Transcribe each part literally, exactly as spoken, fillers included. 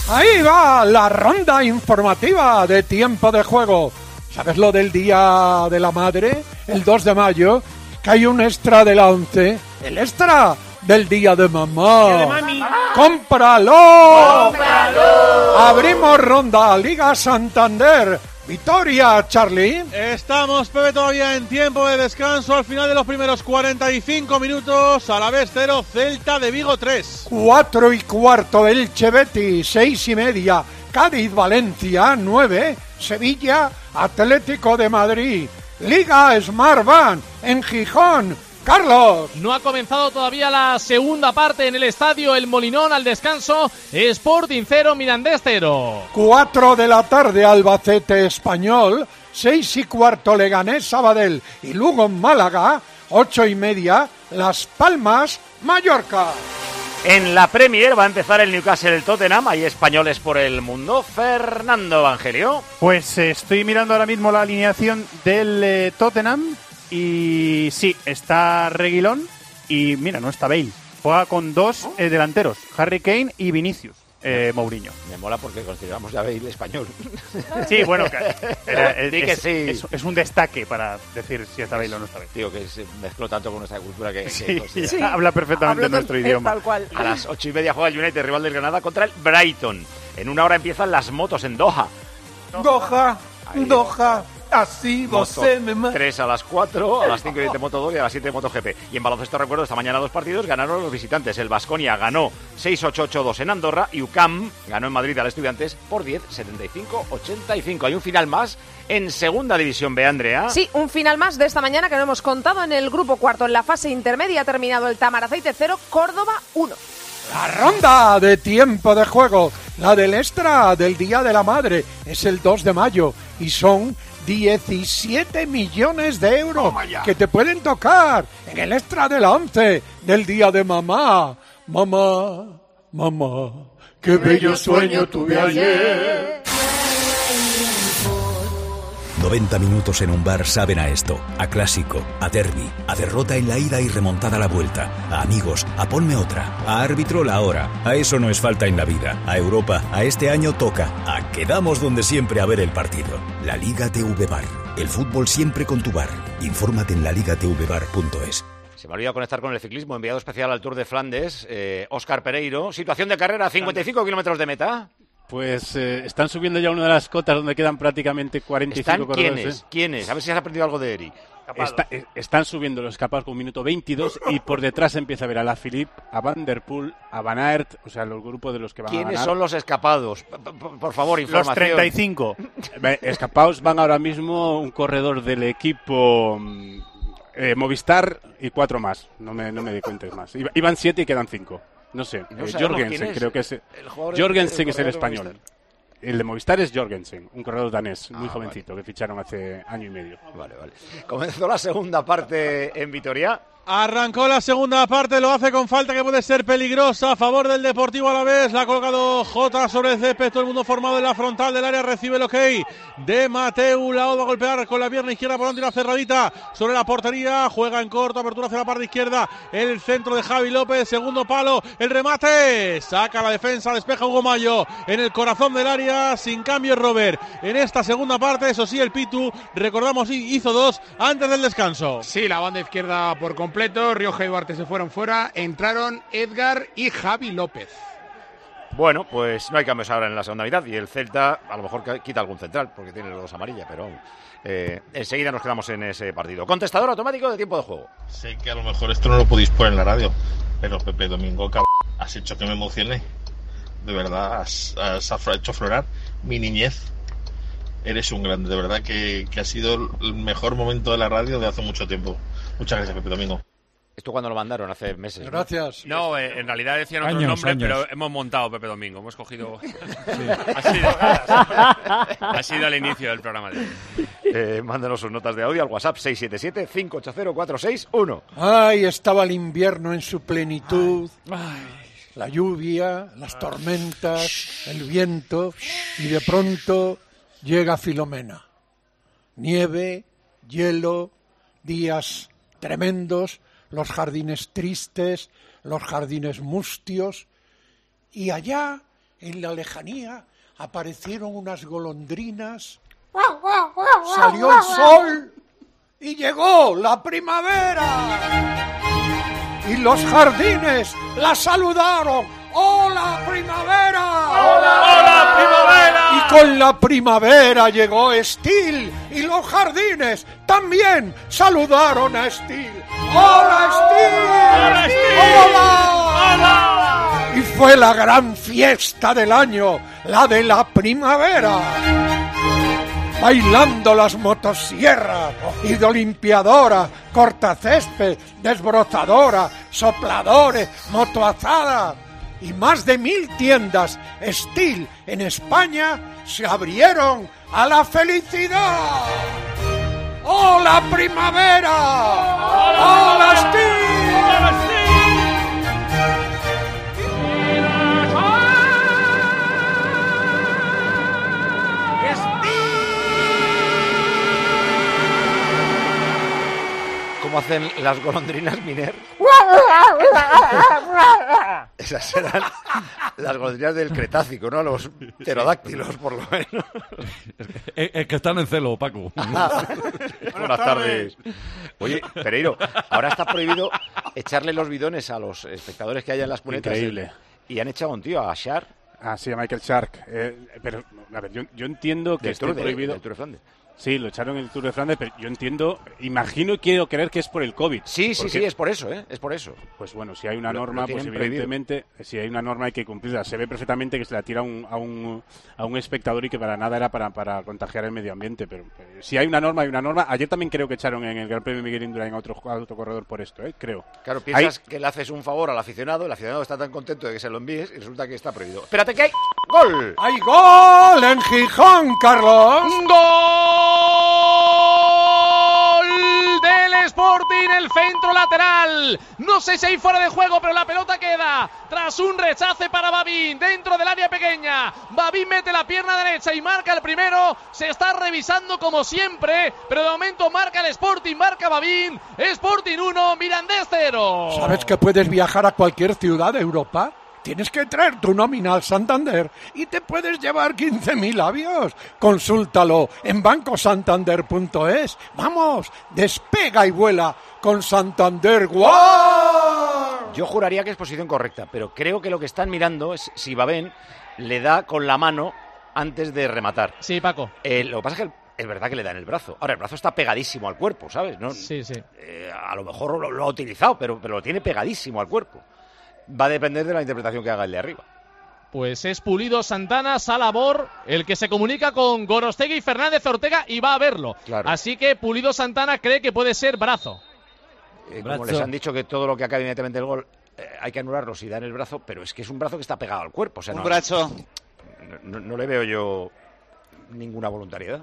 Ahí va la ronda informativa de Tiempo de Juego. ¿Sabes lo del Día de la Madre? El dos de mayo, que hay un extra de la once. El extra del Día de Mamá. Día de mami. ¡Cómpralo! ¡Cómpralo! Abrimos ronda Liga Santander. Victoria, Charlie. Estamos, Pepe, todavía en tiempo de descanso al final de los primeros cuarenta y cinco minutos. Alavés cero, Celta de Vigo tres. Cuatro y cuarto, Elche Betis, seis y media. Cádiz Valencia, nueve. Sevilla Atlético de Madrid. Liga Smartbank en Gijón. Carlos. No ha comenzado todavía la segunda parte en el estadio El Molinón. Al descanso, Sporting cero, Mirandés cero. Cuatro de la tarde, Albacete Español. Seis y cuarto, Leganés Sabadell y Lugo Málaga. Ocho y media, Las Palmas Mallorca. En la Premier va a empezar el Newcastle Tottenham. Hay españoles por el mundo. Fernando Evangelio. Pues eh, estoy mirando ahora mismo la alineación del eh, Tottenham. Y sí, está Reguilón y mira, no está Bale. Juega con dos eh, delanteros, Harry Kane y Vinicius eh, Mourinho. Me mola porque consideramos ya Bale español. Sí, bueno, era, es, Di que es, sí. es, es un destaque para decir si está Bale o no está Bale. Tío, que se mezcló tanto con nuestra cultura que, sí, que sí, habla perfectamente Hablo nuestro tal, idioma. Tal cual. A las ocho y media juega el United, rival del Granada, contra el Brighton. En una hora empiezan las motos en Doha. Doha, Ahí. Doha. Así Moto você me ma... tres a las cuatro, a las cinco y veinte Moto dos y a las siete Moto G P. Y en baloncesto, recuerdo, esta mañana dos partidos ganaron los visitantes. El Baskonia ganó seis ocho ocho dos en Andorra y U C A M ganó en Madrid al Estudiantes por diez setenta y cinco ochenta y cinco. Hay un final más en Segunda División B, Andrea. Sí, un final más de esta mañana que no hemos contado en el grupo cuarto. En la fase intermedia ha terminado el Tamaraceite cero, Córdoba uno. La ronda de Tiempo de Juego, la del extra del Día de la Madre, es el dos de mayo y son diecisiete millones de euros que te pueden tocar en el extra de la once del Día de Mamá. Mamá, mamá, qué bello sueño tuve ayer. noventa minutos en un bar saben a esto, a clásico, a derbi, a derrota en la ida y remontada a la vuelta, a amigos, a ponme otra, a árbitro la hora. A eso no es falta en la vida. A Europa, a este año toca. A quedamos donde siempre a ver el partido. La Liga T V Bar. El fútbol siempre con tu bar. Infórmate en la liga t v bar punto es. Se me ha olvidado conectar con el ciclismo. Enviado especial al Tour de Flandes, eh, Óscar Pereiro. Situación de carrera, cincuenta y cinco kilómetros de meta. Pues eh, están subiendo ya una de las cotas donde quedan prácticamente cuarenta y cinco ¿Están corredores. quiénes? ¿eh? ¿Quiénes? A ver si has aprendido algo de Eri. Está, eh, están subiendo los escapados con un minuto veintidós y por detrás empieza a ver a La Philippe, a Van Der Poel, a Van Aert, o sea, los grupos de los que van a ganar. ¿Quiénes son los escapados? P -p Por favor, información. Los treinta y cinco. Escapados van ahora mismo un corredor del equipo eh, Movistar y cuatro más. No me, no me di cuenta más. Iban siete y quedan cinco. No sé. No eh, es. Jorgensen, creo que es. El Jorgensen es el español. El de Movistar es Jorgensen, un corredor danés, muy ah, jovencito, vale. Que ficharon hace año y medio. Vale, vale. Comenzó la segunda parte en Vitoria. Arrancó la segunda parte, lo hace con falta que puede ser peligrosa a favor del Deportivo Alavés. La ha colocado Jota sobre el césped, todo el mundo formado en la frontal del área, recibe el ok de Mateu. La va a golpear con la pierna izquierda por donde la cerradita sobre la portería. Juega en corto, apertura hacia la parte izquierda. El centro de Javi López, segundo palo, el remate. Saca la defensa, despeja Hugo Mayo en el corazón del área. Sin cambio Robert en esta segunda parte. Eso sí, el Pitu, recordamos, hizo dos antes del descanso. Sí, la banda izquierda por completo. Rioja y Duarte se fueron fuera, entraron Edgar y Javi López. Bueno, pues no hay cambios ahora en la segunda mitad y el Celta a lo mejor quita algún central porque tiene los dos amarillas, pero eh, enseguida nos quedamos en ese partido. Contestador automático de tiempo de juego. Sé que a lo mejor esto no lo podéis poner en la radio, pero Pepe Domingo, cabrón, has hecho que me emocione. De verdad, has, has hecho aflorar mi niñez. Eres un grande, de verdad que, que ha sido el mejor momento de la radio de hace mucho tiempo. Muchas gracias, Pepe Domingo. ¿Esto cuando lo mandaron? Hace meses. Gracias. No, no eh, en realidad decían otros años, nombres, años. pero hemos montado Pepe Domingo. Hemos cogido... Sí. ha, sido, ha sido el inicio del programa de hoy. Eh, mándanos sus notas de audio al WhatsApp seis siete siete, cinco ocho cero, cuatro seis uno. Ay, estaba el invierno en su plenitud. Ay. Ay. La lluvia, las tormentas, el viento, y de pronto llega Filomena. Nieve, hielo, días tremendos, los jardines tristes, los jardines mustios, y allá, en la lejanía aparecieron unas golondrinas, salió el sol y llegó la primavera. Y los jardines la saludaron. ¡Hola, primavera! ¡Hola, hola, primavera! Y con la primavera llegó Estil y los jardines también saludaron a Estil. ¡Hola, Estil! ¡Hola, Estil! ¡Hola! ¡Hola! Y fue la gran fiesta del año, la de la primavera. Bailando las motosierras, hidrolimpiadora, cortacésped, desbrozadora, sopladores, motoazadas y más de mil tiendas Estil en España se abrieron a la felicidad. ¡Hola, primavera! ¡Hola, ¡Hola Estil! ¡Hola, Estil! ¿Cómo hacen las golondrinas, Miner? Esas serán las golondrinas del Cretácico, ¿no? Los pterodáctilos, por lo menos. Es, es que están en celo, Paco. Buenas tardes. Oye, Pereiro, ahora está prohibido echarle los bidones a los espectadores que haya en las cunetas. Increíble. Y han echado a un tío, a Shark. Ah, sí, a Michael Shark. Eh, pero, a ver, yo, yo entiendo que esté prohibido. Del Tour de Flandes. Sí, lo echaron en el Tour de Flandes, pero yo entiendo, imagino y quiero creer que es por el COVID. Sí, sí, sí, es por eso, ¿eh? Es por eso. Pues bueno, si hay una lo, norma, lo pues evidentemente, prohibido. Si hay una norma hay que cumplirla. Se ve perfectamente que se la tira a un, a un, a un espectador y que para nada era para, para contagiar el medio ambiente. Pero, pero si hay una norma, hay una norma. Ayer también creo que echaron en el Gran Premio Miguel Indurain a otro, a otro corredor por esto, ¿eh? Creo. Claro, piensas hay... que le haces un favor al aficionado, el aficionado está tan contento de que se lo envíes y resulta que está prohibido. Espérate que hay gol. ¡Hay gol en Gijón, Carlos! ¡Gol del Sporting, el centro lateral! No sé si hay fuera de juego, pero la pelota queda tras un rechace para Babín dentro del área pequeña. Babín mete la pierna derecha y marca el primero. Se está revisando como siempre, pero de momento marca el Sporting, marca Babín. Sporting uno, Mirandés cero. ¿Sabes que puedes viajar a cualquier ciudad de Europa? Tienes que traer tu nómina al Santander y te puedes llevar quince mil avios. Consúltalo en banco santander punto es. Vamos, despega y vuela con Santander One. Yo juraría que es posición correcta, pero creo que lo que están mirando es si Babén le da con la mano antes de rematar. Sí, Paco. Eh, lo que pasa es que es verdad que le da en el brazo. Ahora, el brazo está pegadísimo al cuerpo, ¿sabes? ¿No? Sí, sí. Eh, a lo mejor lo, lo ha utilizado, pero, pero lo tiene pegadísimo al cuerpo. Va a depender de la interpretación que haga el de arriba. Pues es Pulido Santana, Salabor, el que se comunica con Gorostegui y Fernández Ortega y va a verlo. Claro. Así que Pulido Santana cree que puede ser brazo. Eh, como les han dicho que todo lo que acabe inmediatamente el gol eh, hay que anularlo si da en el brazo, pero es que es un brazo que está pegado al cuerpo. O sea, un no, brazo. No, no, no le veo yo ninguna voluntariedad.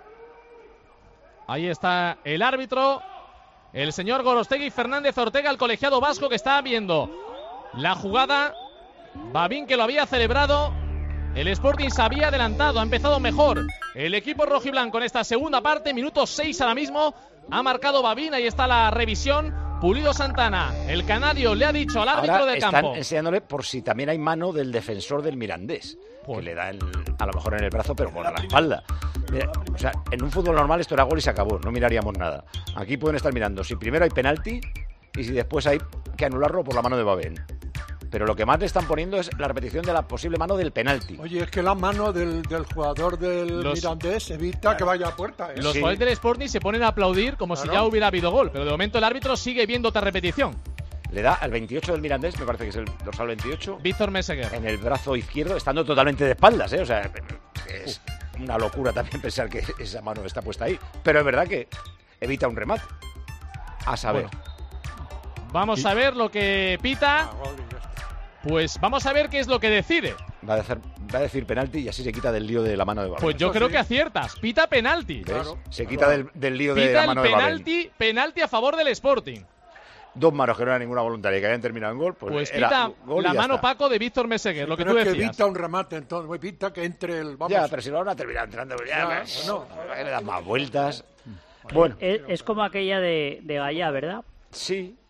Ahí está el árbitro, el señor Gorostegui Fernández Ortega, el colegiado vasco que está viendo la jugada. Babín que lo había celebrado. El Sporting se había adelantado, ha empezado mejor el equipo rojiblanco en esta segunda parte. Minuto seis ahora mismo. Ha marcado Babín, ahí está la revisión. Pulido Santana, el canario, le ha dicho al árbitro Ahora del están campo. enseñándole por si también hay mano del defensor del Mirandés, pues, que le da el, a lo mejor en el brazo, pero por la espalda. Mira, o sea, en un fútbol normal esto era gol y se acabó, no miraríamos nada. Aquí pueden estar mirando si primero hay penalti y si después hay que anularlo por la mano de Babén. Pero lo que más le están poniendo es la repetición de la posible mano del penalti. Oye, es que la mano del, del jugador del los, Mirandés evita claro. que vaya a puerta. ¿eh? Los sí. jugadores del Sporting se ponen a aplaudir como claro. si ya hubiera habido gol, pero de momento el árbitro sigue viendo otra repetición. Le da al veintiocho del Mirandés, me parece que es el dorsal veintiocho. Víctor Meseguer. En el brazo izquierdo, estando totalmente de espaldas, ¿eh? O sea, es uh. una locura también pensar que esa mano está puesta ahí. Pero es verdad que evita un remate. A saber. Bueno, vamos a ver lo que pita. Pues vamos a ver qué es lo que decide. Va a, hacer, va a decir penalti y así se quita del lío de la mano de Babén. Pues yo Eso creo sí. que aciertas. Pita penalti. Claro. Se quita del, del lío Pita de la mano penalti, de Babén. Pita el penalti a favor del Sporting. Dos manos que no era ninguna voluntaria y que habían terminado en gol. Pues, pues era pita gol la y mano está. Paco de Víctor Meseguer, lo que pero tú es decías. que evita un remate, entonces evita que entre el... Vamos. Ya, pero si lo van a terminar entrando, ya, ya pues, no. le dan más vueltas. Bueno. Es, es como aquella de, de Gaya, ¿verdad? Sí.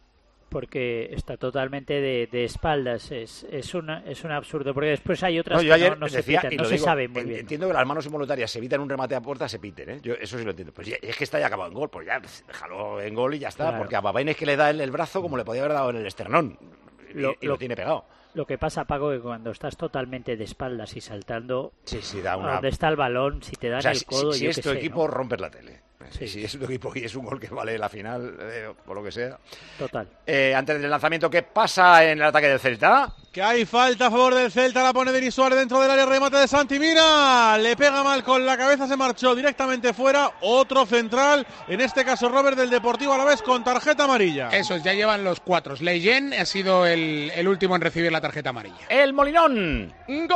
porque está totalmente de, de espaldas. Es, es, una, es un absurdo, porque después hay otras no, yo que ayer no, no se decía, pitan, y no lo se digo, sabe muy en, bien. Entiendo que las manos involuntarias se evitan un remate a puerta, se piten, ¿eh? Yo eso sí lo entiendo. Pues ya, es que está ya acabado en gol, pues ya déjalo en gol y ya está, Claro. porque a Babain es que le da el, el brazo como le podía haber dado en el esternón y Lo- y lo, lo- tiene pegado. Lo que pasa, Paco, que cuando estás totalmente de espaldas y saltando Sí, sí, da a una... donde está el balón, si te dan O sea, el si, codo, si- si yo es qué tu sé, equipo, ¿no? rompes la tele. Sí. Si es tu equipo y es un gol que vale la final, eh, por lo que sea. Total. Eh, antes del lanzamiento, ¿qué pasa en el ataque del Celta? Que hay falta a favor del Celta, la pone Denis Suárez dentro del área, remate de Santi Mina, le pega mal con la cabeza, se marchó directamente fuera, otro central, en este caso Robert del Deportivo Alavés con tarjeta amarilla. Eso, ya llevan los cuatro. Leyen ha sido el, el último en recibir la tarjeta amarilla. El Molinón. ¡Gol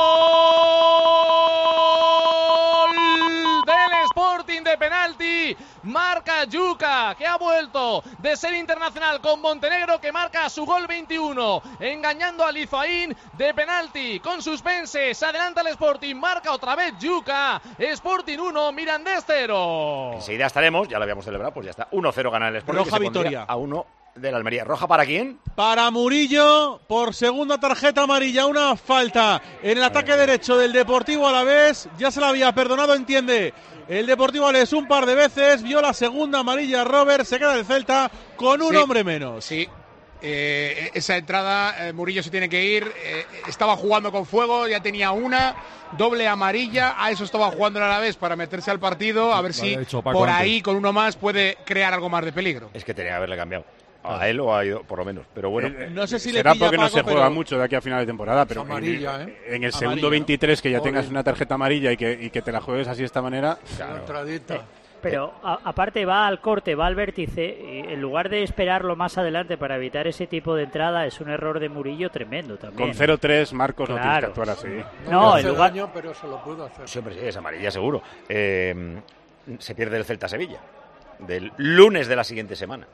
del Sporting de penalti! Marca Yuka, que ha vuelto de ser internacional con Montenegro, que marca su gol veintiuno, engañando a Lizoaín de penalti, con suspense, se adelanta el Sporting, marca otra vez Yuka, Sporting uno, Mirandés cero. Enseguida estaremos, ya lo habíamos celebrado, pues ya está, uno cero gana el Sporting. Roja que se pondría victoria. A uno de la Almería. ¿Roja para quién? Para Murillo, por segunda tarjeta amarilla, una falta en el ataque derecho del Deportivo Alavés, ya se la había perdonado, entiende. El Deportivo Alavés un par de veces, vio la segunda amarilla Robert, se queda el Celta con un Sí. hombre menos. Sí. Eh, esa entrada, eh, Murillo se tiene que ir. Eh, estaba jugando con fuego, ya tenía una doble amarilla. A eso estaba jugando el Alavés para meterse al partido. A ver Lo si había dicho Paco por antes. ahí, con uno más, puede crear algo más de peligro. Es que tenía que haberle cambiado. A él o ha ido, por lo menos. Pero bueno, Eh, No sé si le será pilla porque no Paco, se juega pero- mucho de aquí a final de temporada, pero Es amarilla, en, ¿eh? en el segundo Amarilla, veintitrés que ya Joder. tengas una tarjeta amarilla y que, y que te la juegues así de esta manera. Una entradita. Pero a- aparte va al corte, va al vértice, y en lugar de esperarlo más adelante para evitar ese tipo de entrada, es un error de Murillo tremendo también. Con cero tres, Marcos, no tienes que Claro. actuar así. No, No, le en hace lugar- daño, pero se lo pudo hacer. siempre sí, es amarilla seguro. Eh, se pierde el Celta-Sevilla. Del lunes de la siguiente semana.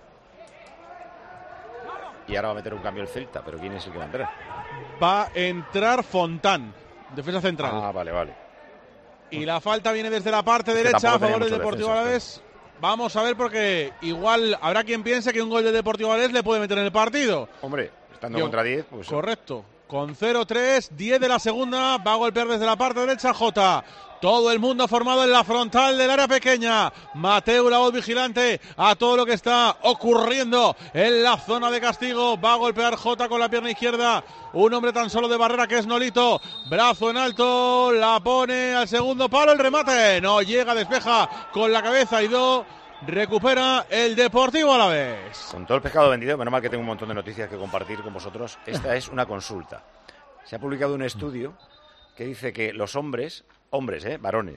Y ahora va a meter un cambio el Celta, pero ¿quién es el que va a entrar? Va a entrar Fontán, defensa central. Ah, vale, vale. Y la falta viene desde la parte Es que derecha a tampoco tenía favor del mucho Deportivo defensa, Alavés. Vamos a ver porque igual habrá quien piense que un gol del Deportivo Alavés le puede meter en el partido. Hombre, estando Yo- contra diez, pues... Correcto. Con cero tres, diez de la segunda, va a golpear desde la parte derecha Jota. Todo el mundo formado en la frontal del área pequeña. Mateu, la voz vigilante a todo lo que está ocurriendo en la zona de castigo. Va a golpear Jota con la pierna izquierda. Un hombre tan solo de barrera que es Nolito. Brazo en alto, la pone al segundo palo. El remate no llega, despeja con la cabeza. Ido recupera el Deportivo Alavés. Con todo el pescado vendido, menos mal que tengo un montón de noticias que compartir con vosotros. Esta es una consulta. Se ha publicado un estudio que dice que los hombres, hombres, eh, varones,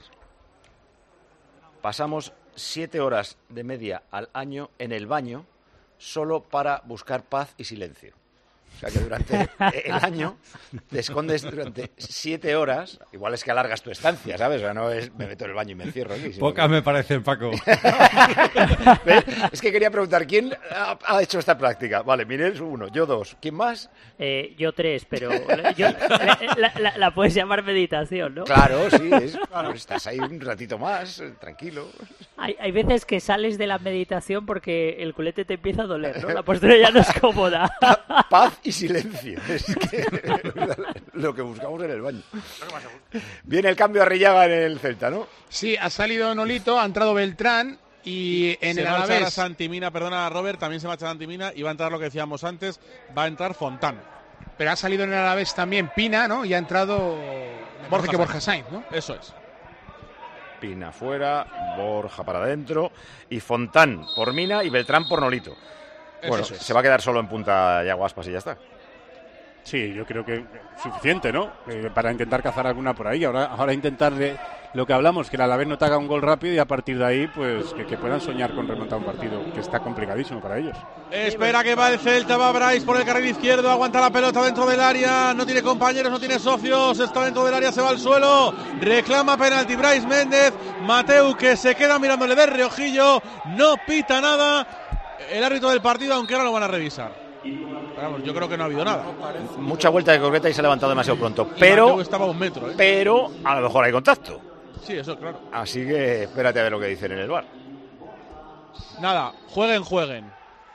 pasamos siete horas de media al año en el baño solo para buscar paz y silencio. O sea que durante el año te escondes durante siete horas. Igual es que alargas tu estancia, ¿sabes? O sea, no es me meto en el baño y me encierro aquí. sino Pocas que- me parecen, Paco. ¿Ves? Es que quería preguntar, ¿quién ha, ha hecho esta práctica? Vale, Miguel uno, yo dos. ¿Quién más? Eh, yo tres, pero yo- la, la- la- la puedes llamar meditación, ¿no? Claro, sí, es, claro, estás ahí un ratito más, eh, tranquilo. Hay, hay veces que sales de la meditación porque el culete te empieza a doler, ¿no? La postura ya no es cómoda. Paz y silencio. Es que lo que buscamos en el baño. Viene el cambio a Arrillaga en el Celta, ¿no? Sí, ha salido Nolito, ha entrado Beltrán y en se el marcha ahora Alavés... Santimina, perdona Robert, también se marcha Santimina y va a entrar lo que decíamos antes, va a entrar Fontán. Pero ha salido en el Alavés también Pina, ¿no? Y ha entrado me parece que Borja Sainz, ¿no? Eso es. Pina fuera, Borja para adentro y Fontán por Mina y Beltrán por Nolito. Bueno, Eso es. se va a quedar solo en punta Yago Aspas y ya está. Sí, yo creo que suficiente, ¿no? Eh, para intentar cazar alguna por ahí. Ahora, ahora intentar de lo que hablamos, que el Alavés no te haga un gol rápido y a partir de ahí, pues que, que puedan soñar con remontar un partido que está complicadísimo para ellos. Espera que va el Celta, va Bryce por el carril izquierdo, aguanta la pelota dentro del área, no tiene compañeros, no tiene socios, está dentro del área, se va al suelo, reclama penalti Bryce Méndez, Mateu que se queda mirándole de reojillo, no pita nada el árbitro del partido, aunque ahora lo van a revisar. Pero vamos, yo creo que no ha habido nada. Mucha vuelta de coqueta y se ha levantado demasiado pronto. Y Pero, Mateu estaba a un metro, ¿eh? pero a lo mejor hay contacto. Sí, eso claro. Así que espérate a ver lo que dicen en el bar. Nada, jueguen, jueguen.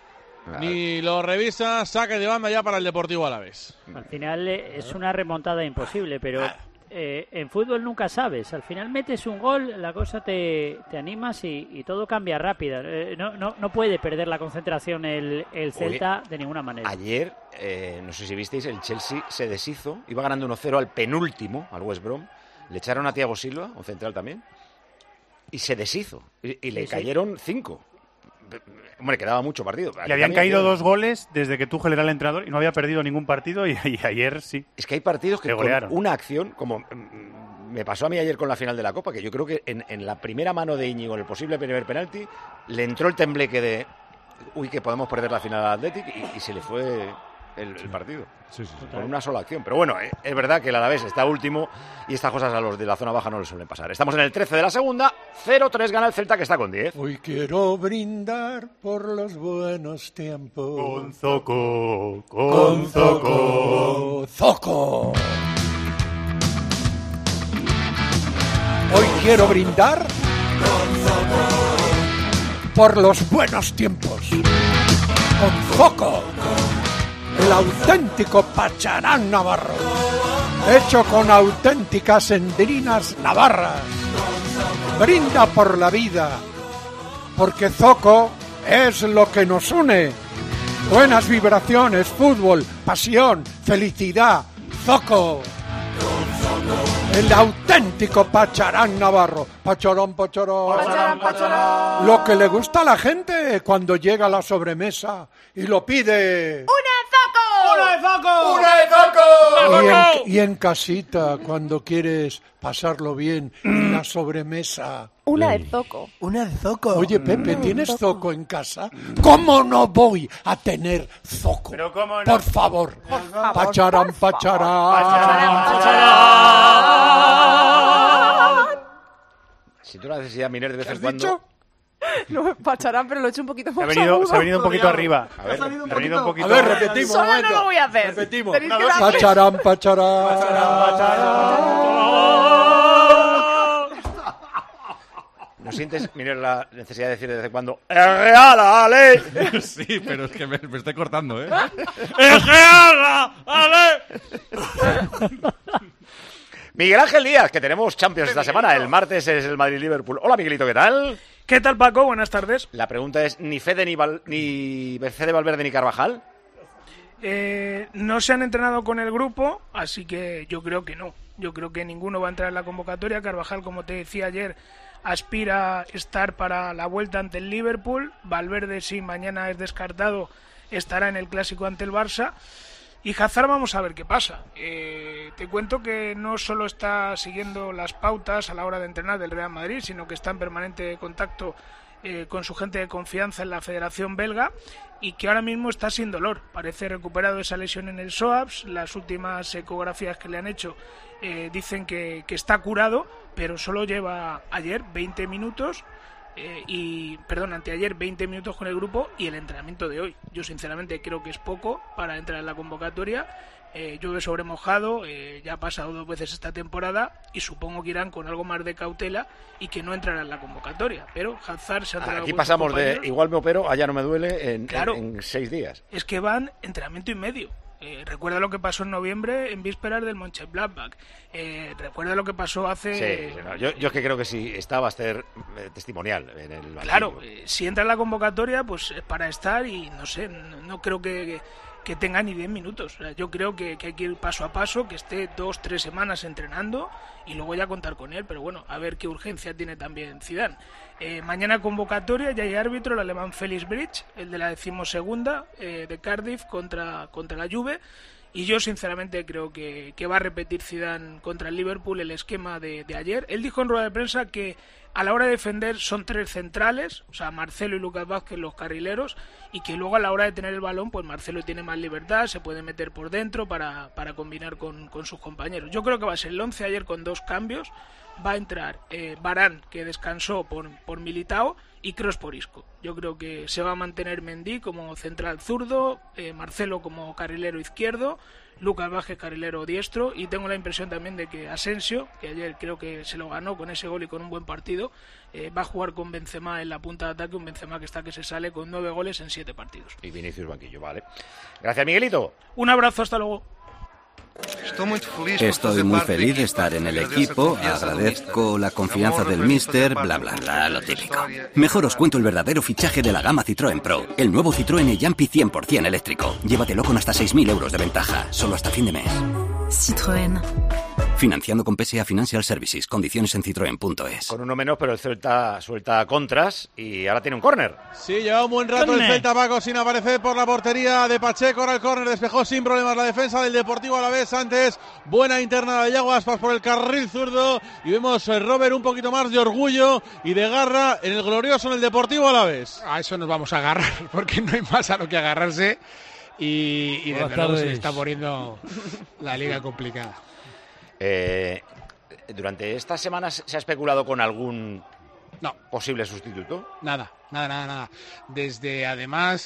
ni lo revisa. Saque de banda ya para el Deportivo Alavés. Al final eh, es una remontada imposible, pero eh, en fútbol nunca sabes. Al final metes un gol, la cosa te, te animas y, y todo cambia rápido. Eh, no, no, no puede perder la concentración el, el Celta Oye, de ninguna manera. Ayer, eh, no sé si visteis, el Chelsea se deshizo, iba ganando uno cero al penúltimo, al West Brom. Le echaron a Thiago Silva, un central también, y se deshizo. Y, y le Sí, sí. cayeron cinco. Hombre, quedaba mucho partido. Y habían caído dos goles desde que Tuchel era el entrenador y no había perdido ningún partido y, y ayer sí. Es que hay partidos que Le con golearon. una acción, como mm, me pasó a mí ayer con la final de la Copa, que yo creo que en, en la primera mano de Íñigo, en el posible primer penalti, le entró el tembleque de uy, que podemos perder la final al Athletic y, y se le fue el, el partido. Sí, sí, sí. Con una sola acción. Pero bueno, eh, es verdad que el Alavés está último y estas cosas a los de la zona baja no les suelen pasar. Estamos en el trece de la segunda, cero tres gana el Celta, que está con diez. Hoy quiero brindar por los buenos tiempos. Con Zoco, con, Con Zoco. Zoco. Zoco. Hoy quiero brindar por los buenos tiempos. Con Zoco. El auténtico pacharán navarro, hecho con auténticas endrinas navarras. Brinda por la vida, porque Zoco es lo que nos une. Buenas vibraciones, fútbol, pasión, felicidad. Zoco. El auténtico pacharán navarro. Pacharán, pacharán. Pacharán, pacharán. Lo que le gusta a la gente cuando llega a la sobremesa y lo pide. ¡Una de Zoco! ¡Una de Zoco! Y en, y en casita, cuando quieres pasarlo bien en la sobremesa. Una de Zoco. Una de Zoco. Oye, Pepe, ¿tienes Zoco en casa? ¿Cómo no voy a tener Zoco? Pero cómo no. Por favor. favor, Pacharán, por favor. pacharán. Si tú la necesidad, Miner, de vez ¿Qué en has cuando... dicho? No, pacharán, pero lo he hecho un poquito Se ha más venido, agudo. se ha venido un poquito arriba. A ver, Se ha venido un poquito. A ver, repetimos. un Solo no momento. lo voy a hacer. Repetimos. Tenéis que darle- Pacharán, pacharán. ¿no sientes, Miner, la necesidad de decir de vez en cuando ¡El Real, Ale! Sí, pero es que me, me estoy cortando, ¿eh? ¡El Real, Ale! Miguel Ángel Díaz, que tenemos Champions esta semana. El martes es el Madrid-Liverpool. Hola, Miguelito, ¿qué tal? ¿Qué tal, Paco? Buenas tardes. La pregunta es, ¿ni Fede ni, Val- ni Fede Valverde ni Carvajal? Eh, no se han entrenado con el grupo, así que yo creo que no. Yo creo que ninguno va a entrar en la convocatoria. Carvajal, como te decía ayer, aspira a estar para la vuelta ante el Liverpool. Valverde, si mañana es descartado, estará en el Clásico ante el Barça. Y Hazard, vamos a ver qué pasa. Eh, te cuento que no solo está siguiendo las pautas a la hora de entrenar del Real Madrid, sino que está en permanente contacto eh, con su gente de confianza en la Federación Belga y que ahora mismo está sin dolor. Parece recuperado esa lesión en el psoas. Las últimas ecografías que le han hecho eh, dicen que, que está curado, pero solo lleva ayer veinte minutos. Eh, y, perdón, anteayer veinte minutos con el grupo y el entrenamiento de hoy. Yo sinceramente creo que es poco para entrar en la convocatoria. Eh, llueve sobre mojado, eh, ya ha pasado dos veces esta temporada y supongo que irán con algo más de cautela y que no entrará en la convocatoria. Pero Hazard se ha entrenado Aquí con sus pasamos de compañeros. igual me opero, allá no me duele, en, Claro. en, en seis días. Es que van entrenamiento y medio. Eh, recuerda lo que pasó en noviembre en vísperas del Mönchengladbach. Eh, recuerda lo que pasó hace... Sí, sí, no, yo, yo es que creo que si está va a ser eh, testimonial en el banquillo. Claro, eh, si entra en la convocatoria, pues es para estar y no sé, no, no creo que, que, que tenga ni diez minutos. O sea, yo creo que, que hay que ir paso a paso, que esté dos, tres semanas entrenando y luego ya contar con él. Pero bueno, a ver qué urgencia tiene también Zidane. Eh, mañana convocatoria, ya hay árbitro, el alemán Felix Bridge, el de la decimosegunda eh, de Cardiff contra, contra la Juve. Y yo sinceramente creo que, que va a repetir Zidane contra el Liverpool el esquema de, de ayer. Él dijo en rueda de prensa que a la hora de defender son tres centrales, o sea, Marcelo y Lucas Vázquez los carrileros, y que luego a la hora de tener el balón, pues Marcelo tiene más libertad, se puede meter por dentro para, para combinar con, con sus compañeros. Yo creo que va a ser el once ayer con dos cambios. Va a entrar eh, Varane, que descansó por, por Militao, y Kroos por Isco. Yo creo que se va a mantener Mendy como central zurdo, eh, Marcelo como carrilero izquierdo, Lucas Vázquez, carrilero diestro, y tengo la impresión también de que Asensio, que ayer creo que se lo ganó con ese gol y con un buen partido, eh, va a jugar con Benzema en la punta de ataque, un Benzema que está que se sale con nueve goles en siete partidos. Y Vinicius banquillo, vale. Gracias, Miguelito. Un abrazo, hasta luego. Estoy muy feliz de estar en el equipo, agradezco la confianza del míster, bla bla bla, lo típico. Mejor os cuento el verdadero fichaje de la gama Citroën Pro, el nuevo Citroën e-Jumpy cien por ciento eléctrico. Llévatelo con hasta seis mil euros de ventaja, solo hasta fin de mes. Citroën. Financiando con P S A Financial Services, condiciones en citroen punto es. Con uno menos, pero el Celta suelta contras y ahora tiene un córner. Sí, lleva un buen rato el Celta, Paco, sin aparecer por la portería de Pacheco. Ahora el córner despejó sin problemas la defensa del Deportivo Alavés. Antes, buena interna de Yago Aspas por el carril zurdo. Y vemos a Robert un poquito más de orgullo y de garra en el glorioso en el Deportivo Alavés. A eso nos vamos a agarrar, porque no hay más a lo que agarrarse. Y, y desde luego se está poniendo la liga complicada. Eh, durante estas semanas se ha especulado con algún no. posible sustituto. Nada, nada, nada, nada. Desde además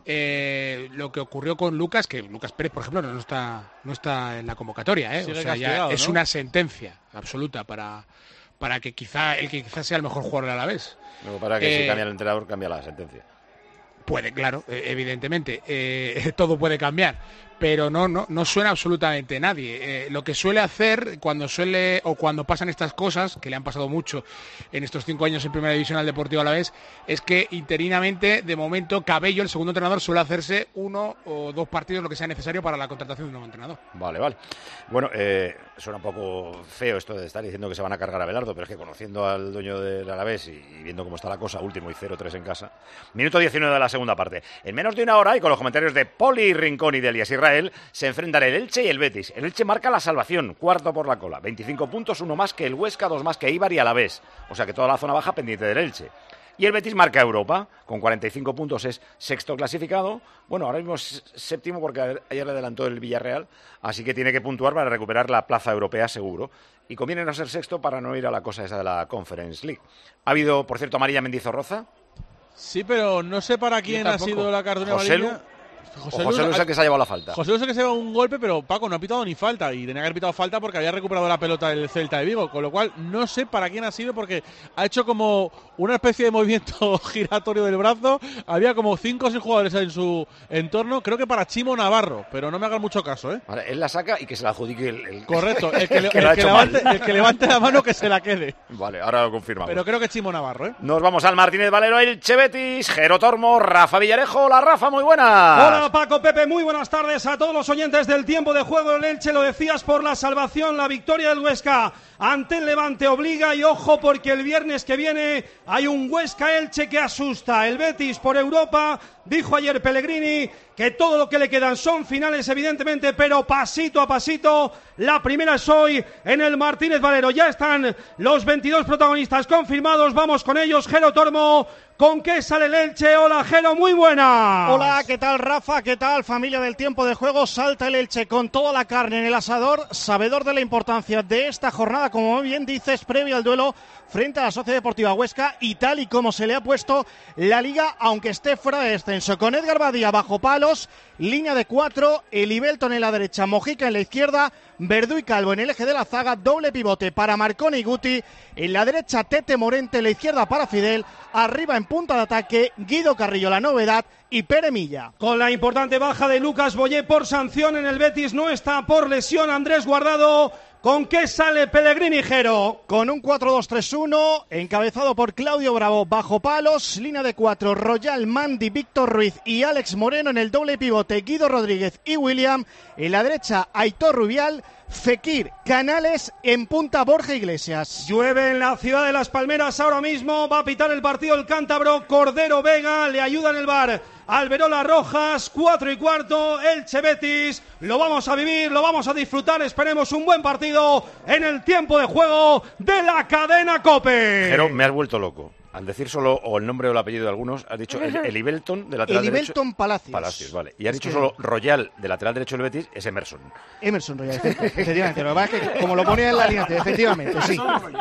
eh, lo que ocurrió con Lucas, que Lucas Pérez, por ejemplo, no está, no está en la convocatoria, ¿eh? Sigue O sea, ya es ¿no? una sentencia absoluta para, para que quizá el que quizás sea el mejor jugador a la vez. No, para que eh, si cambia el entrenador, cambia la sentencia. Puede, claro, evidentemente, eh, todo puede cambiar, pero no, no, no suena absolutamente nadie. Eh, lo que suele hacer cuando suele o cuando pasan estas cosas, que le han pasado mucho en estos cinco años en Primera División al Deportivo Alavés, es que interinamente, de momento, Cabello, el segundo entrenador, suele hacerse uno o dos partidos, lo que sea necesario para la contratación de un nuevo entrenador. Vale, vale. Bueno, eh, suena un poco feo esto de estar diciendo que se van a cargar a Belardo, pero es que conociendo al dueño del Alavés y, y viendo cómo está la cosa, último y cero tres en casa. Minuto diecinueve de la segunda parte. En menos de una hora, y con los comentarios de Poli Rincón y de Elías Israel, se enfrentan el Elche y el Betis. El Elche marca la salvación, cuarto por la cola, veinticinco puntos, uno más que el Huesca, dos más que Eibar y Alavés. O sea que toda la zona baja pendiente del Elche. Y el Betis marca Europa, con cuarenta y cinco puntos, es sexto clasificado. Bueno, ahora mismo es séptimo porque ayer le adelantó el Villarreal, así que tiene que puntuar para recuperar la plaza europea seguro. Y conviene no ser sexto para no ir a la cosa esa de la Conference League. ¿Ha habido, por cierto, amarilla Mendizorroza? Sí, pero no sé para quién ha sido la cartulina amarilla. José Lu es el que se ha llevado la falta. José Lu es el que se ha llevado un golpe, pero Paco no ha pitado ni falta. Y tenía que haber pitado falta porque había recuperado la pelota del Celta de Vigo. Con lo cual, no sé para quién ha sido porque ha hecho como una especie de movimiento giratorio del brazo. Había como cinco o seis jugadores en su entorno. Creo que para Chimo Navarro, pero no me hagan mucho caso, ¿eh? Vale, él la saca y que se la adjudique el... el... Correcto, el que, le, el, que el, que levante, el que levante la mano que se la quede. Vale, ahora lo confirmamos. Pero creo que Chimo Navarro, ¿eh? Nos vamos al Martínez Valero, Elche Betis, Jero Tormo, Rafa Villarejo. Hola, Rafa, muy buenas. Hola, Paco, Pepe, muy buenas tardes a todos los oyentes del tiempo de juego del Elche. Lo decías, por la salvación, la victoria del Huesca ante el Levante obliga, y ojo porque el viernes que viene hay un Huesca-Elche que asusta. El Betis por Europa, dijo ayer Pellegrini que todo lo que le quedan son finales evidentemente, pero pasito a pasito. La primera es hoy en el Martínez Valero. Ya están los veintidós protagonistas confirmados, vamos con ellos. Jero Tormo, ¿con qué sale el Elche? Hola, Jero, muy buenas. Hola, ¿qué tal, Rafa? ¿Qué tal, familia del tiempo de juego? Salta el Elche con toda la carne en el asador, sabedor de la importancia de esta jornada, como bien dices, previo al duelo frente a la Sociedad Deportiva Huesca, y tal y como se le ha puesto la Liga, aunque esté fuera de descenso. Con Edgar Badía bajo palos, línea de cuatro, Elibelton en la derecha, Mojica en la izquierda, Verdú y Calvo en el eje de la zaga, doble pivote para Marconi y Guti, en la derecha Tete Morente, en la izquierda para Fidel, arriba en punta de ataque Guido Carrillo, la novedad, y Pere Milla. Con la importante baja de Lucas Boyé por sanción en el Betis, no está por lesión Andrés Guardado. ¿Con qué sale Pellegrini, Jero? Con un cuatro dos tres uno, encabezado por Claudio Bravo bajo palos, línea de cuatro, Royal, Mandy, Víctor Ruiz y Alex Moreno en el doble pivote, Guido Rodríguez y William, en la derecha Aitor Rubial, Fekir, Canales, en punta Borja Iglesias. Llueve en la ciudad de Las Palmeras ahora mismo, va a pitar el partido el cántabro Cordero Vega, le ayuda en el bar Alberola Rojas, cuatro y cuarto, Elche Betis, lo vamos a vivir, lo vamos a disfrutar, esperemos un buen partido en el tiempo de juego de la cadena COPE. Pero me has vuelto loco. Al decir solo o el nombre o el apellido de algunos, has dicho el, el Ibelton de lateral derecho. Ibelton Palacios. Palacios, vale. Y has Es dicho que- solo Royal de lateral derecho del Betis, es Emerson. Emerson Royal, efectivamente. Lo que pasa es que, como lo ponía en la línea, efectivamente, sí.